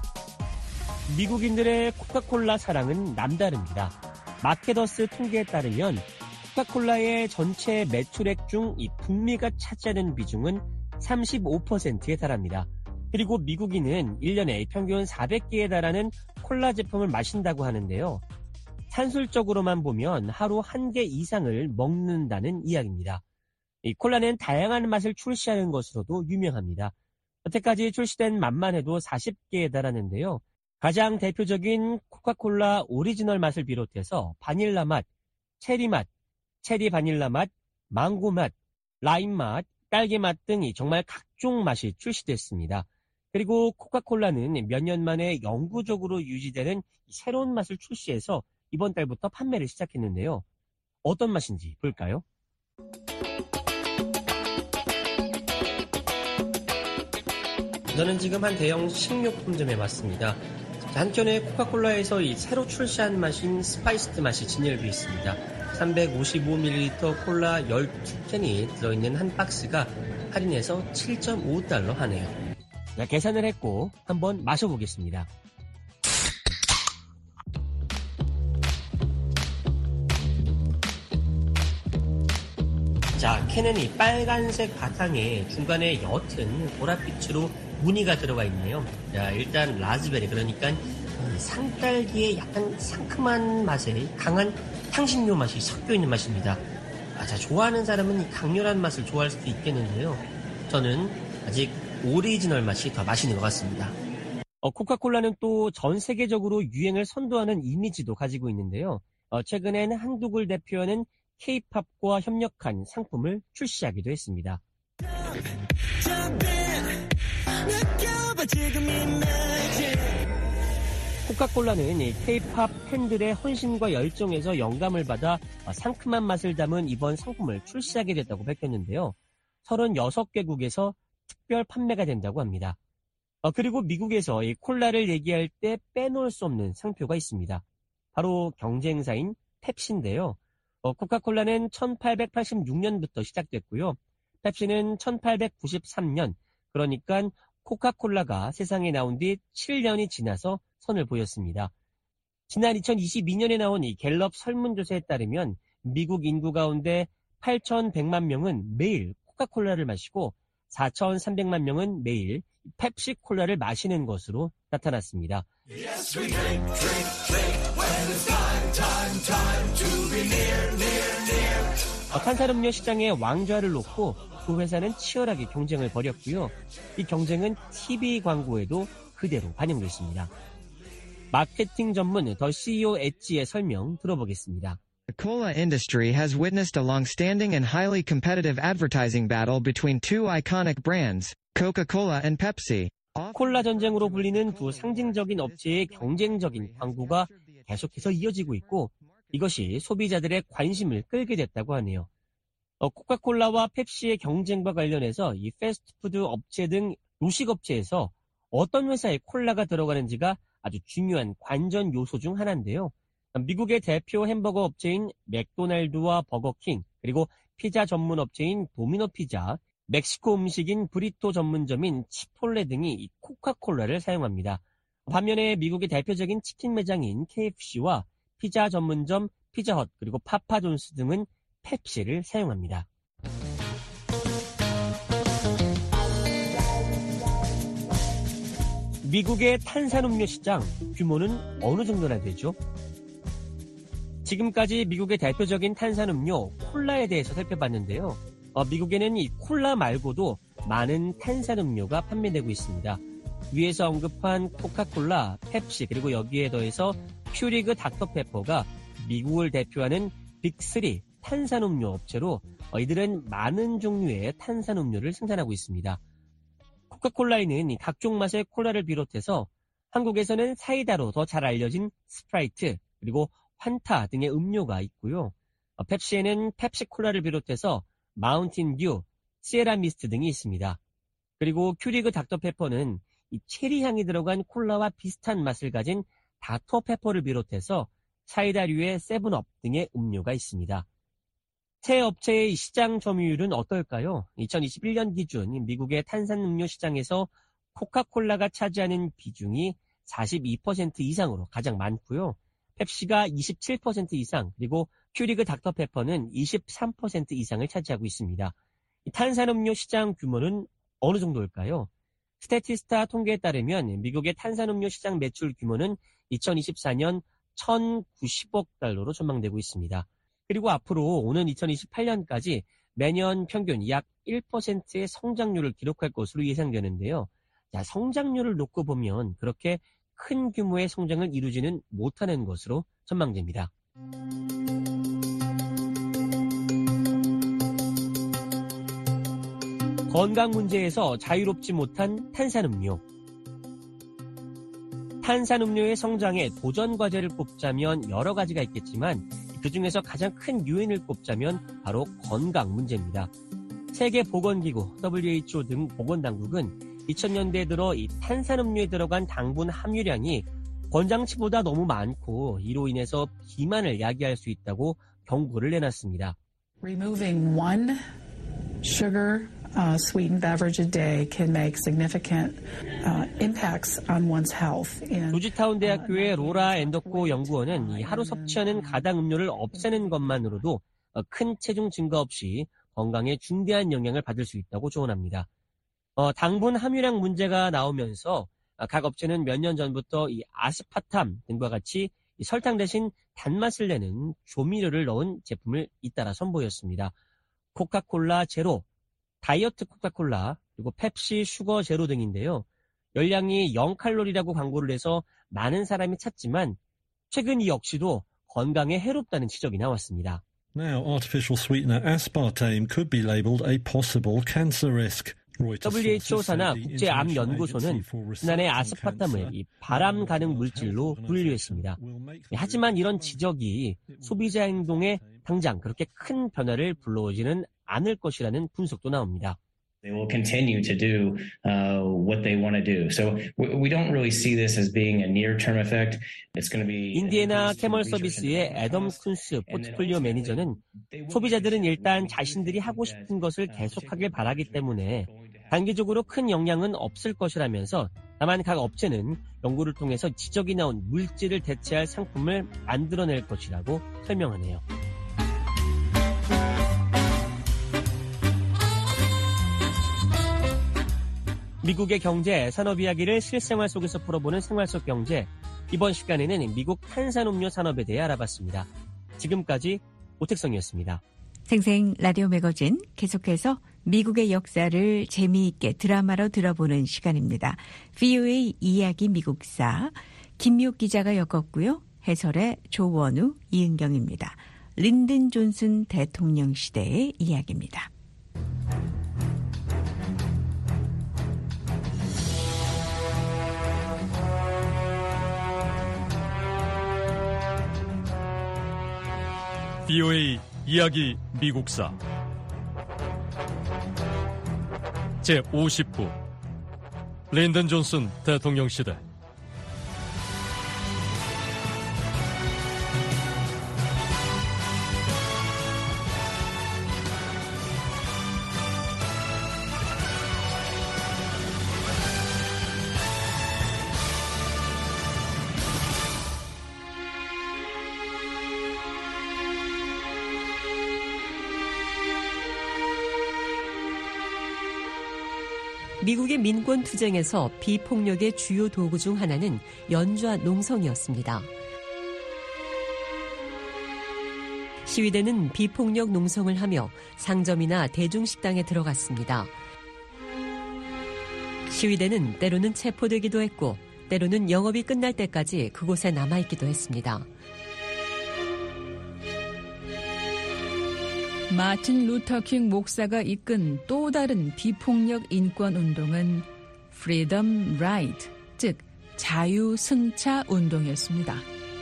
미국인들의 코카콜라 사랑은 남다릅니다. 마케더스 통계에 따르면 코카콜라의 전체 매출액 중 이 북미가 차지하는 비중은 삼십오 퍼센트에 달합니다. 그리고 미국인은 일 년에 평균 사백 개에 달하는 콜라 제품을 마신다고 하는데요. 산술적으로만 보면 하루 한 개 이상을 먹는다는 이야기입니다. 이 콜라는 다양한 맛을 출시하는 것으로도 유명합니다. 여태까지 출시된 맛만 해도 사십 개에 달하는데요. 가장 대표적인 코카콜라 오리지널 맛을 비롯해서 바닐라 맛, 체리 맛, 체리 바닐라 맛, 망고 맛, 라임 맛, 딸기 맛 등이 정말 각종 맛이 출시됐습니다. 그리고 코카콜라는 몇 년 만에 영구적으로 유지되는 새로운 맛을 출시해서 이번 달부터 판매를 시작했는데요. 어떤 맛인지 볼까요? 저는 지금 한 대형 식료품점에 왔습니다. 한켠에 코카콜라에서 이 새로 출시한 맛인 스파이스드 맛이 진열되어 있습니다. 삼백오십오 밀리리터 콜라 열두 캔이 들어있는 한 박스가 할인해서 칠 점 오 달러 하네요. 자, 계산을 했고 한번 마셔보겠습니다. 자, 캔은 이 빨간색 바탕에 중간에 옅은 보랏빛으로 무늬가 들어가 있네요. 자, 일단 라즈베리, 그러니까 상딸기의 약간 상큼한 맛에 강한 향신료 맛이 섞여 있는 맛입니다. 아, 자, 좋아하는 사람은 이 강렬한 맛을 좋아할 수도 있겠는데요. 저는 아직 오리지널 맛이 더 맛있는 것 같습니다. 어, 코카콜라는 또 전 세계적으로 유행을 선도하는 이미지도 가지고 있는데요. 어, 최근엔 한국을 대표하는 K-팝과 협력한 상품을 출시하기도 했습니다. 코카콜라는 K-팝 팬들의 헌신과 열정에서 영감을 받아 상큼한 맛을 담은 이번 상품을 출시하게 됐다고 밝혔는데요. 서른여섯 개국에서 특별 판매가 된다고 합니다. 어, 그리고 미국에서 이 콜라를 얘기할 때 빼놓을 수 없는 상표가 있습니다. 바로 경쟁사인 펩시인데요. 어, 코카콜라는 천팔백팔십육 년부터 시작됐고요. 펩시는 천팔백구십삼 년, 그러니까 코카콜라가 세상에 나온 뒤 칠 년이 지나서 선을 보였습니다. 지난 이천이십이 년에 나온 이 갤럽 설문조사에 따르면 미국 인구 가운데 팔천백만 명은 매일 코카콜라를 마시고 사천삼백만 명은 매일 펩시 콜라를 마시는 것으로 나타났습니다. Yes, we drink, drink, drink when it's time, time, time to be near, near, near. 탄산음료 시장에 왕좌를 놓고 그 회사는 치열하게 경쟁을 벌였고요. 이 경쟁은 티비 광고에도 그대로 반영됐습니다. 마케팅 전문 더 씨이오 엣지의 설명 들어보겠습니다. The cola industry has witnessed a long-standing and highly competitive advertising battle between two iconic brands, Coca-Cola and Pepsi. 콜라 전쟁으로 불리는 두 상징적인 업체의 경쟁적인 광고가 계속해서 이어지고 있고 이것이 소비자들의 관심을 끌게 됐다고 하네요. 어, 코카콜라와 펩시의 경쟁과 관련해서 이 패스트푸드 업체 등 요식업체에서 어떤 회사에 콜라가 들어가는지가 아주 중요한 관전 요소 중 하나인데요. 미국의 대표 햄버거 업체인 맥도날드와 버거킹, 그리고 피자 전문 업체인 도미노 피자, 멕시코 음식인 브리토 전문점인 치폴레 등이 이 코카콜라를 사용합니다. 반면에 미국의 대표적인 치킨 매장인 케이에프씨와 피자 전문점 피자헛, 그리고 파파존스 등은 펩시를 사용합니다. 미국의 탄산음료 시장 규모는 어느 정도나 되죠? 지금까지 미국의 대표적인 탄산음료 콜라에 대해서 살펴봤는데요. 어, 미국에는 이 콜라 말고도 많은 탄산음료가 판매되고 있습니다. 위에서 언급한 코카콜라, 펩시 그리고 여기에 더해서 퓨리그 닥터페퍼가 미국을 대표하는 빅쓰리 탄산음료 업체로 어, 이들은 많은 종류의 탄산음료를 생산하고 있습니다. 코카콜라에는 각종 맛의 콜라를 비롯해서 한국에서는 사이다로 더 잘 알려진 스프라이트 그리고 환타 등의 음료가 있고요. 어, 펩시에는 펩시콜라를 비롯해서 마운틴 듀, 시에라 미스트 등이 있습니다. 그리고 퓨리그 닥터페퍼는 이 체리 향이 들어간 콜라와 비슷한 맛을 가진 닥터페퍼를 비롯해서 사이다류의 세븐업 등의 음료가 있습니다. 세 업체의 시장 점유율은 어떨까요? 이천이십일 년 기준 미국의 탄산음료 시장에서 코카콜라가 차지하는 비중이 사십이 퍼센트 이상으로 가장 많고요. 펩시가 이십칠 퍼센트 이상, 그리고 퓨리그 닥터페퍼는 이십삼 퍼센트 이상을 차지하고 있습니다. 이 탄산음료 시장 규모는 어느 정도일까요? 스태티스타 통계에 따르면 미국의 탄산음료 시장 매출 규모는 이천이십사 년 천구십억 달러로 전망되고 있습니다. 그리고 앞으로 오는 이천이십팔 년까지 매년 평균 약 일 퍼센트의 성장률을 기록할 것으로 예상되는데요. 자, 성장률을 놓고 보면 그렇게 큰 규모의 성장을 이루지는 못하는 것으로 전망됩니다. 건강 문제에서 자유롭지 못한 탄산음료. 탄산음료의 성장에 도전 과제를 꼽자면 여러 가지가 있겠지만 그중에서 가장 큰 요인을 꼽자면 바로 건강 문제입니다. 세계보건기구, 더블유 에이치 오 등 보건당국은 이천 년대 들어 이 탄산음료에 들어간 당분 함유량이 권장치보다 너무 많고 이로 인해서 비만을 야기할 수 있다고 경고를 내놨습니다. Removing one sugar uh, sweetened beverage a day can make significant uh, impacts on one's health. 조지타운 대학교의 로라 앤더코 연구원은 이 하루 섭취하는 가당 음료를 없애는 것만으로도 큰 체중 증가 없이 건강에 중대한 영향을 받을 수 있다고 조언합니다. 어, 당분 함유량 문제가 나오면서 각 업체는 몇 년 전부터 이 아스파탐 등과 같이 이 설탕 대신 단맛을 내는 조미료를 넣은 제품을 잇따라 선보였습니다. 코카콜라 제로, 다이어트 코카콜라, 그리고 펩시 슈거 제로 등인데요. 열량이 영 칼로리라고 광고를 해서 많은 사람이 찾지만 최근 이 역시도 건강에 해롭다는 지적이 나왔습니다. Now, artificial sweetener aspartame could be labeled a possible cancer risk. 더블유 에이치 오 산하 국제암연구소는 지난해 아스파탐을 이 발암 가능 물질로 분류했습니다. 하지만 이런 지적이 소비자 행동에 당장 그렇게 큰 변화를 불러오지는 않을 것이라는 분석도 나옵니다. They will continue to do uh, what they want to do. So we, we don't really see this as being a near-term effect. It's going to be. 인디애나 캐멀 서비스의 애덤 쿤스 포트폴리오 매니저는 소비자들은 일단 자신들이 하고 싶은 것을 계속하길 바라기 때문에 단기적으로 큰 영향은 없을 것이라면서 다만 각 업체는 연구를 통해서 지적이 나온 물질을 대체할 상품을 만들어낼 것이라고 설명하네요. 미국의 경제, 산업 이야기를 실생활 속에서 풀어보는 생활 속 경제. 이번 시간에는 미국 탄산음료 산업에 대해 알아봤습니다. 지금까지 오택성이었습니다. 생생 라디오 매거진 계속해서 미국의 역사를 재미있게 드라마로 들어보는 시간입니다. 브이오에이 이야기 미국사 김미옥 기자가 엮었고요. 해설의 조원우, 이은경입니다. 린든 존슨 대통령 시대의 이야기입니다. 브이오에이 이야기 미국사 제오십 부 린든 존슨 대통령 시대. 미국의 민권 투쟁에서 비폭력의 주요 도구 중 하나는 연좌 농성이었습니다. 시위대는 비폭력 농성을 하며 상점이나 대중식당에 들어갔습니다. 시위대는 때로는 체포되기도 했고 때로는 영업이 끝날 때까지 그곳에 남아있기도 했습니다. 마틴 루터킹 목사가 이끈 또 다른 비폭력 인권 운동은 Freedom Ride, 즉 자유 승차 운동이었습니다.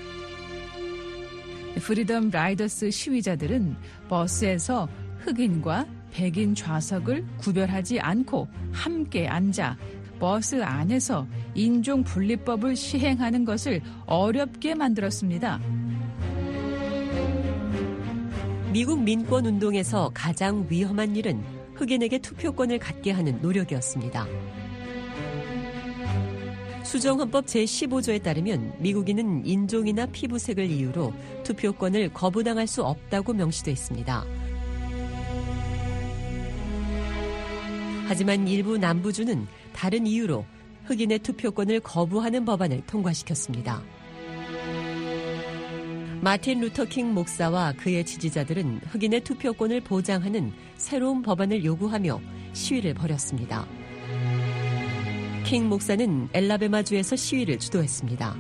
프리덤 라이더스 시위자들은 버스에서 흑인과 백인 좌석을 구별하지 않고 함께 앉아 버스 안에서 인종 분리법을 시행하는 것을 어렵게 만들었습니다. 미국 민권운동에서 가장 위험한 일은 흑인에게 투표권을 갖게 하는 노력이었습니다. 수정헌법 제십오 조에 따르면 미국인은 인종이나 피부색을 이유로 투표권을 거부당할 수 없다고 명시돼 있습니다. 하지만 일부 남부주는 다른 이유로 흑인의 투표권을 거부하는 법안을 통과시켰습니다. 마틴 루터킹 목사와 그의 지지자들은 흑인의 투표권을 보장하는 새로운 법안을 요구하며 시위를 벌였습니다. 킹 목사는 엘라베마주에서 시위를 주도했습니다.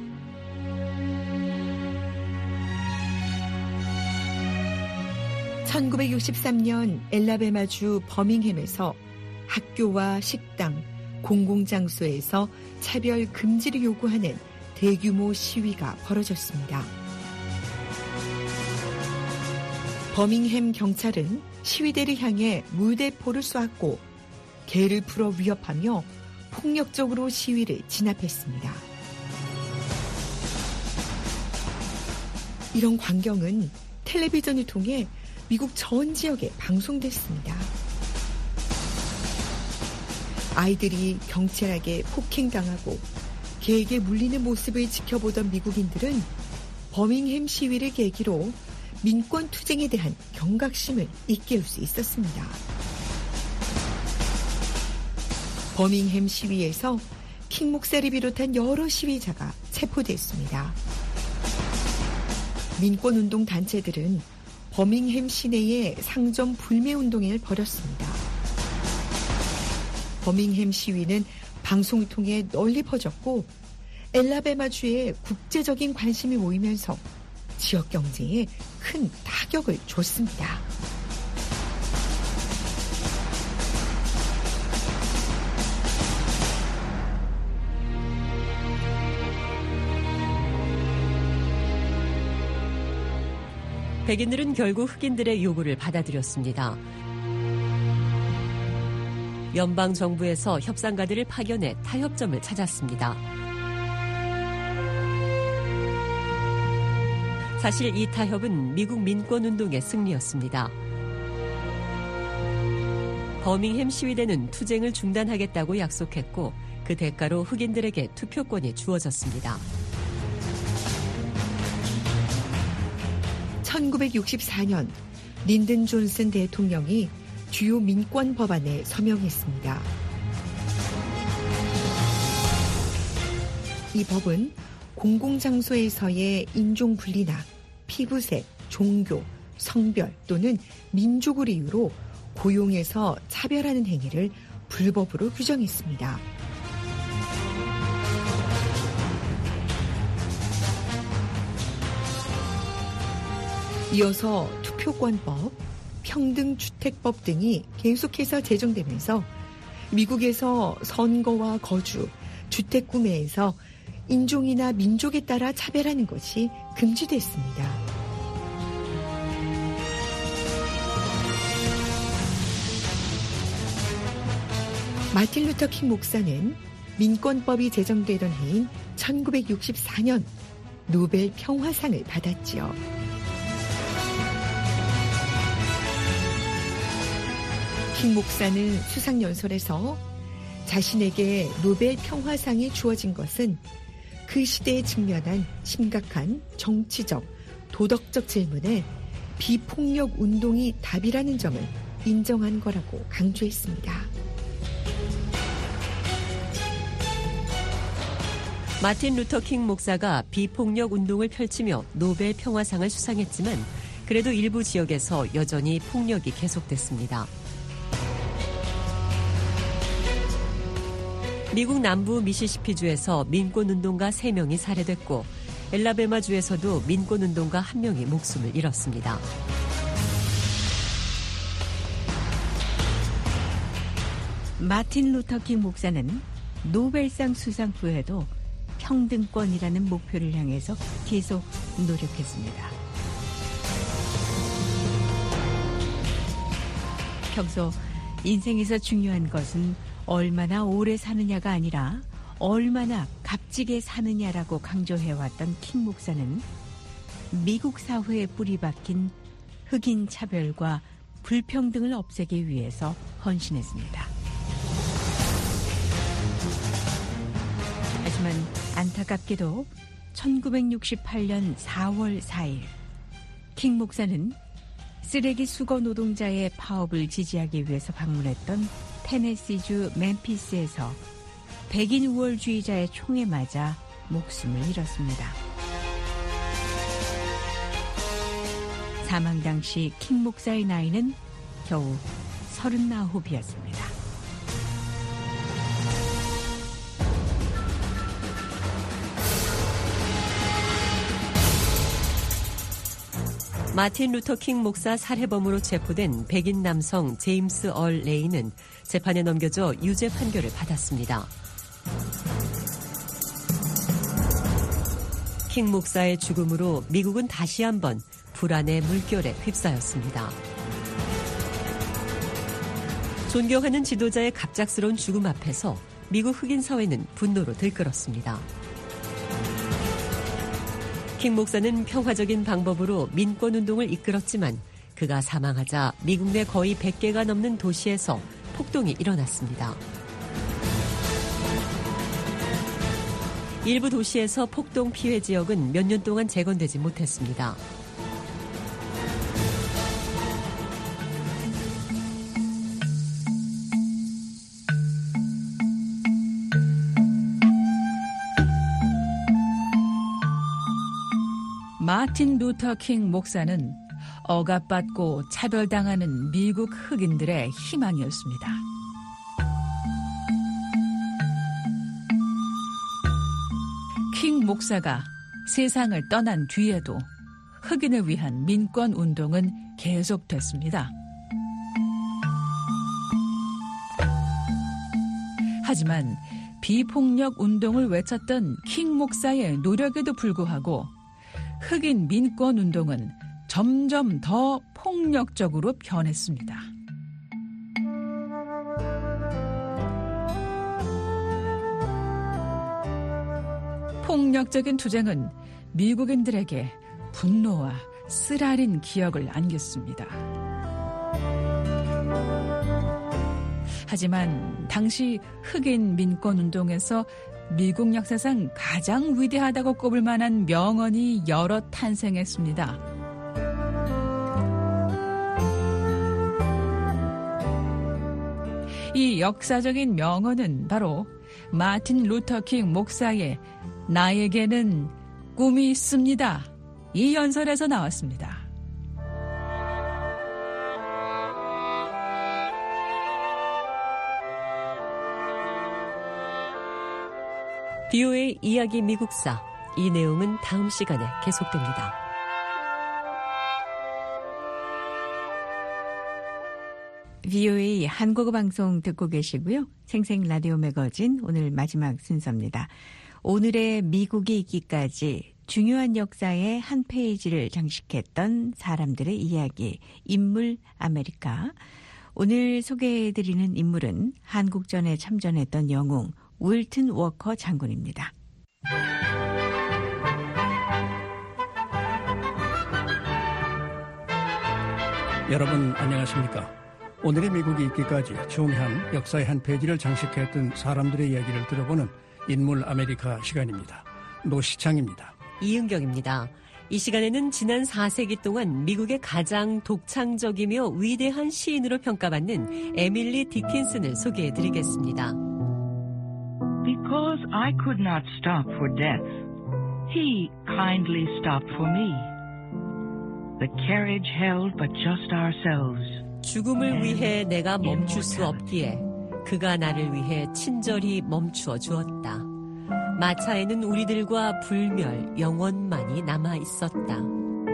천구백육십삼 년 엘라베마주 버밍햄에서 학교와 식당, 공공장소에서 차별 금지를 요구하는 대규모 시위가 벌어졌습니다. 버밍햄 경찰은 시위대를 향해 물대포를 쏘았고 개를 풀어 위협하며 폭력적으로 시위를 진압했습니다. 이런 광경은 텔레비전을 통해 미국 전 지역에 방송됐습니다. 아이들이 경찰에게 폭행당하고 개에게 물리는 모습을 지켜보던 미국인들은 버밍햄 시위를 계기로 민권 투쟁에 대한 경각심을 일깨울 수 있었습니다. 버밍햄 시위에서 킹 목사를 비롯한 여러 시위자가 체포됐습니다. 민권운동 단체들은 버밍햄 시내에 상점 불매 운동을 벌였습니다. 버밍햄 시위는 방송을 통해 널리 퍼졌고 엘라베마주에 국제적인 관심이 모이면서 지역 경제에 큰 타격을 줬습니다. 백인들은 결국 흑인들의 요구를 받아들였습니다. 연방정부에서 협상가들을 파견해 타협점을 찾았습니다. 사실 이 타협은 미국 민권운동의 승리였습니다. 버밍햄 시위대는 투쟁을 중단하겠다고 약속했고 그 대가로 흑인들에게 투표권이 주어졌습니다. 천구백육십사 년 린든 존슨 대통령이 주요 민권 법안에 서명했습니다. 이 법은 공공장소에서의 인종분리나 피부색, 종교, 성별 또는 민족을 이유로 고용에서 차별하는 행위를 불법으로 규정했습니다. 이어서 투표권법, 평등주택법 등이 계속해서 제정되면서 미국에서 선거와 거주, 주택 구매에서 인종이나 민족에 따라 차별하는 것이 금지됐습니다. 마틴 루터 킹 목사는 민권법이 제정되던 해인 천구백육십사 년 노벨 평화상을 받았지요. 킹 목사는 수상연설에서 자신에게 노벨 평화상이 주어진 것은 그 시대에 직면한 심각한 정치적, 도덕적 질문에 비폭력 운동이 답이라는 점을 인정한 거라고 강조했습니다. 마틴 루터 킹 목사가 비폭력 운동을 펼치며 노벨 평화상을 수상했지만 그래도 일부 지역에서 여전히 폭력이 계속됐습니다. 미국 남부 미시시피주에서 민권운동가 세 명이 살해됐고 엘라베마주에서도 민권운동가 한 명이 목숨을 잃었습니다. 마틴 루터 킹 목사는 노벨상 수상 후에도 평등권이라는 목표를 향해서 계속 노력했습니다. 평소 인생에서 중요한 것은 얼마나 오래 사느냐가 아니라 얼마나 값지게 사느냐라고 강조해왔던 킹 목사는 미국 사회에 뿌리 박힌 흑인 차별과 불평등을 없애기 위해서 헌신했습니다. 하지만 안타깝게도 천구백육십팔 년 사월 사일 킹 목사는 쓰레기 수거 노동자의 파업을 지지하기 위해서 방문했던 테네시주 멤피스에서 백인 우월주의자의 총에 맞아 목숨을 잃었습니다. 사망 당시 킹 목사의 나이는 겨우 서른아홉이었습니다. 마틴 루터 킹 목사 살해범으로 체포된 백인 남성 제임스 얼 레이는 재판에 넘겨져 유죄 판결을 받았습니다. 킹 목사의 죽음으로 미국은 다시 한번 불안의 물결에 휩싸였습니다. 존경하는 지도자의 갑작스러운 죽음 앞에서 미국 흑인 사회는 분노로 들끓었습니다. 킹 목사는 평화적인 방법으로 민권운동을 이끌었지만 그가 사망하자 미국 내 거의 백 개가 넘는 도시에서 폭동이 일어났습니다. 일부 도시에서 폭동 피해 지역은 몇 년 동안 재건되지 못했습니다. 마틴 루터 킹 목사는 억압받고 차별당하는 미국 흑인들의 희망이었습니다. 킹 목사가 세상을 떠난 뒤에도 흑인을 위한 민권 운동은 계속됐습니다. 하지만 비폭력 운동을 외쳤던 킹 목사의 노력에도 불구하고 흑인 민권 운동은 점점 더 폭력적으로 변했습니다. 폭력적인 투쟁은 미국인들에게 분노와 쓰라린 기억을 안겼습니다. 하지만 당시 흑인 민권 운동에서 미국 역사상 가장 위대하다고 꼽을 만한 명언이 여러 탄생했습니다. 이 역사적인 명언은 바로 마틴 루터 킹 목사의 나에게는 꿈이 있습니다. 이 연설에서 나왔습니다. 비오에이 이야기 미국사, 이 내용은 다음 시간에 계속됩니다. 비오에이 한국어 방송 듣고 계시고요. 생생 라디오 매거진 오늘 마지막 순서입니다. 오늘의 미국이 있기까지 중요한 역사의 한 페이지를 장식했던 사람들의 이야기, 인물 아메리카. 오늘 소개해드리는 인물은 한국전에 참전했던 영웅 윌튼 워커 장군입니다. 여러분 안녕하십니까? 오늘의 미국이 있기까지 중요한 역사의 한 페이지를 장식했던 사람들의 이야기를 들어보는 인물 아메리카 시간입니다. 노시창입니다. 이은경입니다. 이 시간에는 지난 사 세기 동안 미국의 가장 독창적이며 위대한 시인으로 평가받는 에밀리 디킨슨을 소개해드리겠습니다. Because I could not stop for death, he kindly stopped for me. The carriage held but just ourselves. 죽음을 위해 내가 멈출 수 없기에 그가 나를 위해 친절히 멈추어 주었다. 마차에는 우리들과 불멸, 영원만이 남아 있었다.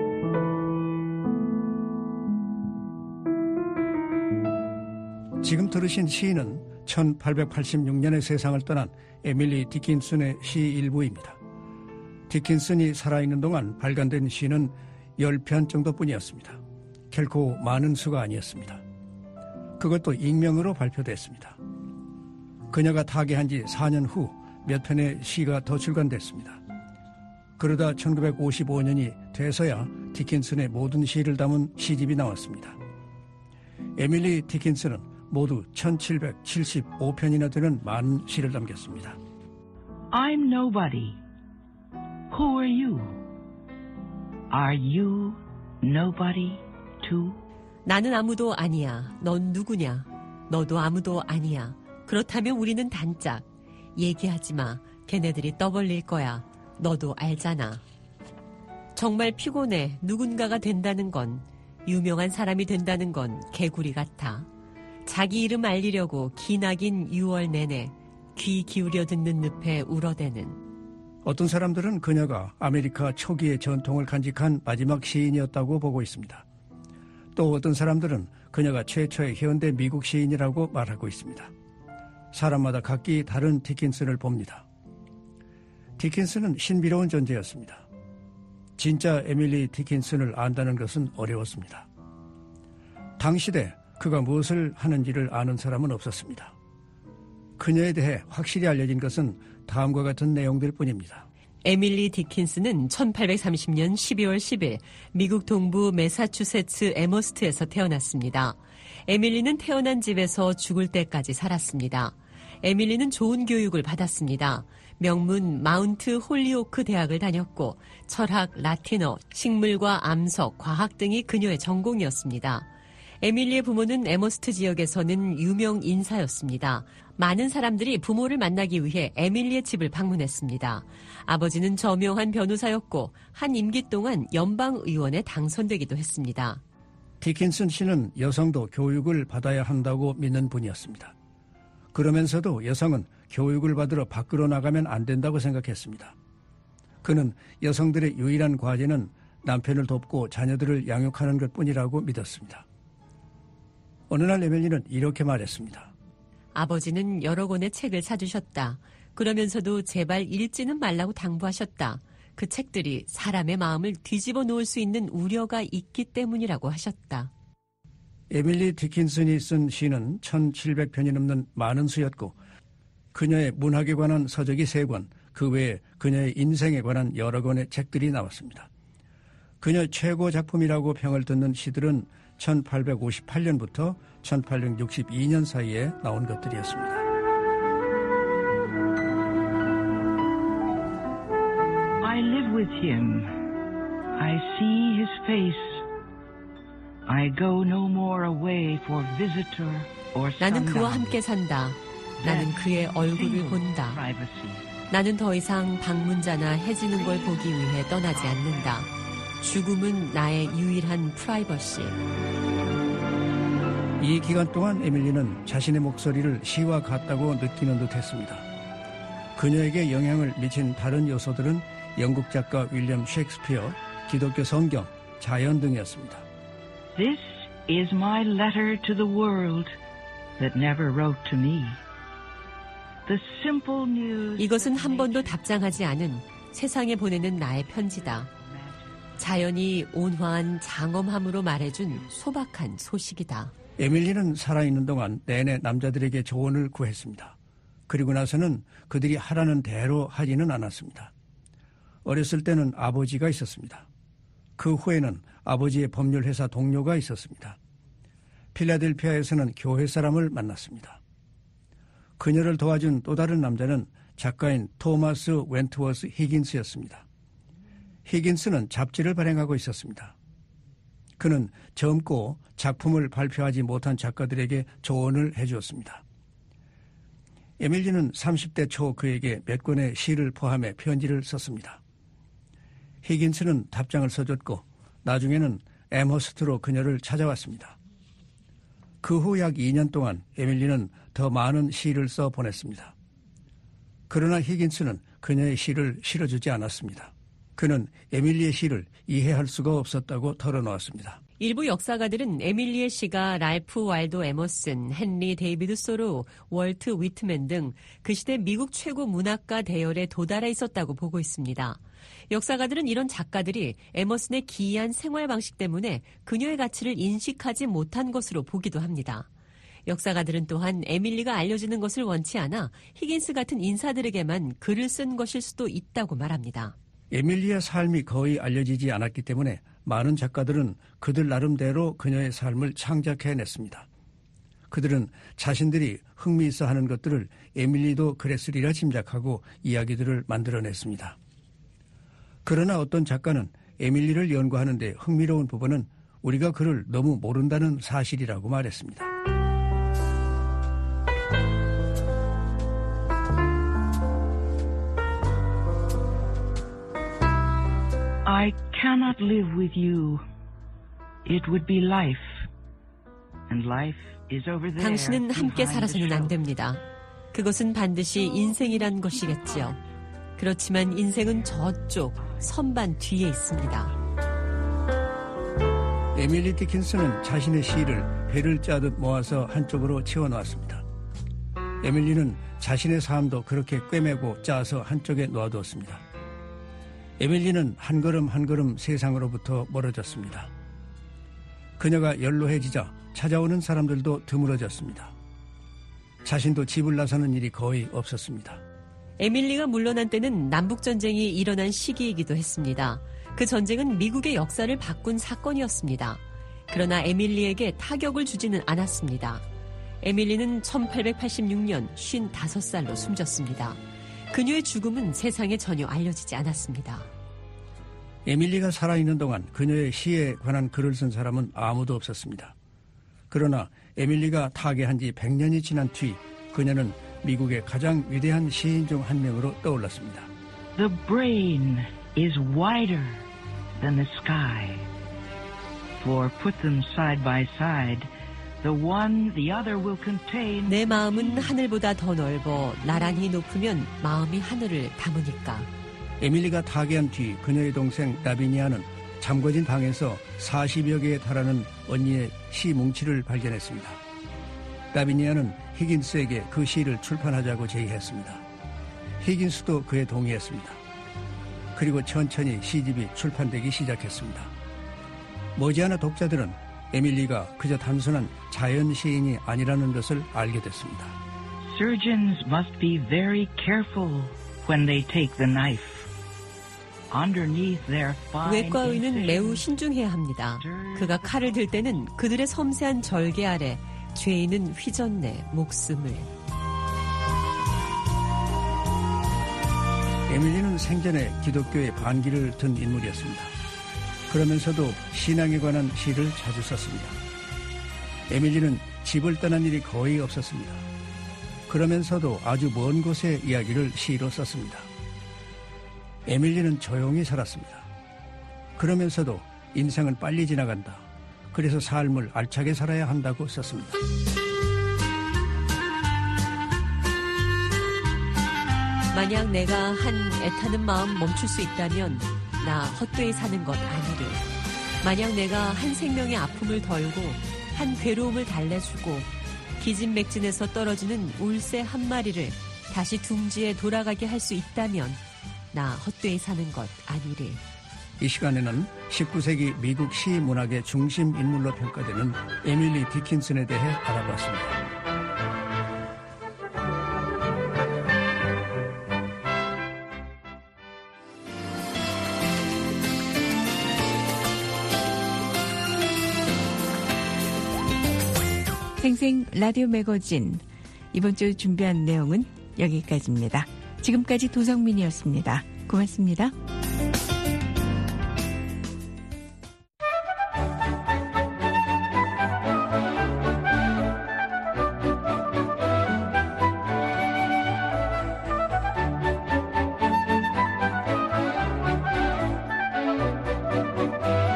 지금 들으신 시인은 천팔백팔십육 년에 세상을 떠난 에밀리 디킨슨의 시 일부입니다. 디킨슨이 살아있는 동안 발간된 시는 열 편 정도뿐이었습니다. 결코 많은 수가 아니었습니다. 그것도 익명으로 발표됐습니다. 그녀가 타계한 지 사 년 후 몇 편의 시가 더 출간됐습니다. 그러다 천구백오십오 년이 돼서야 디킨슨의 모든 시를 담은 시집이 나왔습니다. 에밀리 디킨슨은 모두 천칠백칠십오 편이나 되는 많은 시를 남겼습니다. I'm nobody. Who are you? Are you nobody too? 나는 아무도 아니야. 넌 누구냐? 너도 아무도 아니야. 그렇다면 우리는 단짝. 얘기하지 마. 걔네들이 떠벌릴 거야. 너도 알잖아. 정말 피곤해. 누군가가 된다는 건, 유명한 사람이 된다는 건 개구리 같아. 자기 이름 알리려고 기나긴 유월 내내 귀 기울여 듣는 늪에 울어대는. 어떤 사람들은 그녀가 아메리카 초기의 전통을 간직한 마지막 시인이었다고 보고 있습니다. 또 어떤 사람들은 그녀가 최초의 현대 미국 시인이라고 말하고 있습니다. 사람마다 각기 다른 디킨슨을 봅니다. 디킨슨은 신비로운 존재였습니다. 진짜 에밀리 디킨슨을 안다는 것은 어려웠습니다. 당시대 그가 무엇을 하는지를 아는 사람은 없었습니다. 그녀에 대해 확실히 알려진 것은 다음과 같은 내용들 뿐입니다. 에밀리 디킨슨은 천팔백삼십 년 십이월 십일 미국 동부 매사추세츠 애머스트에서 태어났습니다. 에밀리는 태어난 집에서 죽을 때까지 살았습니다. 에밀리는 좋은 교육을 받았습니다. 명문 마운트 홀리오크 대학을 다녔고 철학, 라틴어, 식물과 암석, 과학 등이 그녀의 전공이었습니다. 에밀리의 부모는 애머스트 지역에서는 유명 인사였습니다. 많은 사람들이 부모를 만나기 위해 에밀리의 집을 방문했습니다. 아버지는 저명한 변호사였고 한 임기 동안 연방의원에 당선되기도 했습니다. 디킨슨 씨는 여성도 교육을 받아야 한다고 믿는 분이었습니다. 그러면서도 여성은 교육을 받으러 밖으로 나가면 안 된다고 생각했습니다. 그는 여성들의 유일한 과제는 남편을 돕고 자녀들을 양육하는 것뿐이라고 믿었습니다. 어느 날 에밀리는 이렇게 말했습니다. 아버지는 여러 권의 책을 사주셨다. 그러면서도 제발 읽지는 말라고 당부하셨다. 그 책들이 사람의 마음을 뒤집어 놓을 수 있는 우려가 있기 때문이라고 하셨다. 에밀리 디킨슨이 쓴 시는 천칠백 편이 넘는 많은 수였고 그녀의 문학에 관한 서적이 세 권, 그 외에 그녀의 인생에 관한 여러 권의 책들이 나왔습니다. 그녀의 최고 작품이라고 평을 듣는 시들은 천팔백오십팔 년부터 천팔백육십이 년 사이에 나온 것들이었습니다. I live with him. I see his face. I go no more away for visitor or 나는 그와 함께 산다. 나는 그의 얼굴을 본다. 나는 더 이상 방문자나 해지는 걸 보기 위해 떠나지 않는다. 죽음은 나의 유일한 프라이버시. 이 기간 동안 에밀리는 자신의 목소리를 시와 같다고 느끼는 듯했습니다. 그녀에게 영향을 미친 다른 요소들은 영국 작가 윌리엄 셰익스피어, 기독교 성경, 자연 등이었습니다. This is my letter to the world that never wrote to me. The simple news. 이것은 한 번도 답장하지 않은 세상에 보내는 나의 편지다. 자연이 온화한 장엄함으로 말해준 소박한 소식이다. 에밀리는 살아있는 동안 내내 남자들에게 조언을 구했습니다. 그리고 나서는 그들이 하라는 대로 하지는 않았습니다. 어렸을 때는 아버지가 있었습니다. 그 후에는 아버지의 법률회사 동료가 있었습니다. 필라델피아에서는 교회 사람을 만났습니다. 그녀를 도와준 또 다른 남자는 작가인 토마스 웬트워스 히긴스였습니다. 히긴스는 잡지를 발행하고 있었습니다. 그는 젊고 작품을 발표하지 못한 작가들에게 조언을 해주었습니다. 에밀리는 삼십 대 초 그에게 몇 권의 시를 포함해 편지를 썼습니다. 히긴스는 답장을 써줬고 나중에는 앰허스트로 그녀를 찾아왔습니다. 그 후 약 이 년 동안 에밀리는 더 많은 시를 써 보냈습니다. 그러나 히긴스는 그녀의 시를 실어주지 않았습니다. 그는 에밀리의 시를 이해할 수가 없었다고 털어놓았습니다. 일부 역사가들은 에밀리의 시가 랄프 왈도 에머슨, 헨리 데이비드 소로, 월트 위트맨 등 그 시대 미국 최고 문학가 대열에 도달해 있었다고 보고 있습니다. 역사가들은 이런 작가들이 에머슨의 기이한 생활 방식 때문에 그녀의 가치를 인식하지 못한 것으로 보기도 합니다. 역사가들은 또한 에밀리가 알려지는 것을 원치 않아 히긴스 같은 인사들에게만 글을 쓴 것일 수도 있다고 말합니다. 에밀리의 삶이 거의 알려지지 않았기 때문에 많은 작가들은 그들 나름대로 그녀의 삶을 창작해냈습니다. 그들은 자신들이 흥미있어하는 것들을 에밀리도 그랬으리라 짐작하고 이야기들을 만들어냈습니다. 그러나 어떤 작가는 에밀리를 연구하는 데 흥미로운 부분은 우리가 그를 너무 모른다는 사실이라고 말했습니다. I cannot live with you. It would be life. And life is over there. 당신은 함께 살아서는 안 됩니다. 그것은 반드시 인생이란 것이겠지요. 그렇지만 인생은 저쪽 선반 뒤에 있습니다. 에밀리 디킨슨은 자신의 시를 배를 짜듯 모아서 한쪽으로 채워놓았습니다. 에밀리는 자신의 삶도 그렇게 꿰매고 짜서 한쪽에 놓아두었습니다. 에밀리는 한 걸음 한 걸음 세상으로부터 멀어졌습니다. 그녀가 연로해지자 찾아오는 사람들도 드물어졌습니다. 자신도 집을 나서는 일이 거의 없었습니다. 에밀리가 물러난 때는 남북전쟁이 일어난 시기이기도 했습니다. 그 전쟁은 미국의 역사를 바꾼 사건이었습니다. 그러나 에밀리에게 타격을 주지는 않았습니다. 에밀리는 천팔백팔십육 년 쉰다섯 살로 숨졌습니다. 그녀의 죽음은 세상에 전혀 알려지지 않았습니다. 에밀리가 살아있는 동안 그녀의 시에 관한 글을 쓴 사람은 아무도 없었습니다. 그러나 에밀리가 타계한 지 백 년이 지난 뒤 그녀는 미국의 가장 위대한 시인 중 한 명으로 떠올랐습니다. The brain is wider than the sky. For put them side by side, the one the other will contain. 내 마음은 하늘보다 더 넓어 나란히 높으면 마음이 하늘을 담으니까. 에밀리가 타계한 뒤 그녀의 동생 라비니아는 잠궈진 방에서 사십여 개에 달하는 언니의 시 뭉치를 발견했습니다. 라비니아는 히긴스에게 그 시를 출판하자고 제의했습니다. 히긴스도 그에 동의했습니다. 그리고 천천히 시집이 출판되기 시작했습니다. 머지않아 독자들은 에밀리가 그저 단순한 자연 시인이 아니라는 것을 알게 됐습니다. Surgeons must be very careful when they take the knife. Underneath their fine 외과의는 매우 신중해야 합니다. 그가 칼을 들 때는 그들의 섬세한 절개 아래 죄인은 휘젓내 목숨을. 에밀리는 생전에 기독교의 반기를 든 인물이었습니다. 그러면서도 신앙에 관한 시를 자주 썼습니다. 에밀리는 집을 떠난 일이 거의 없었습니다. 그러면서도 아주 먼 곳의 이야기를 시로 썼습니다. 에밀리는 조용히 살았습니다. 그러면서도 인생은 빨리 지나간다. 그래서 삶을 알차게 살아야 한다고 썼습니다. 만약 내가 한 애타는 마음 멈출 수 있다면 나 헛되이 사는 것 아니를. 만약 내가 한 생명의 아픔을 덜고 한 괴로움을 달래주고 기진맥진에서 떨어지는 울새 한 마리를 다시 둥지에 돌아가게 할 수 있다면 나 헛되이 사는 것 아니를. 이 시간에는 십구 세기 미국 시 문학의 중심 인물로 평가되는 에밀리 디킨슨에 대해 알아봤습니다. 생생 라디오 매거진 이번 주 준비한 내용은 여기까지입니다. 지금까지 도성민이었습니다. 고맙습니다.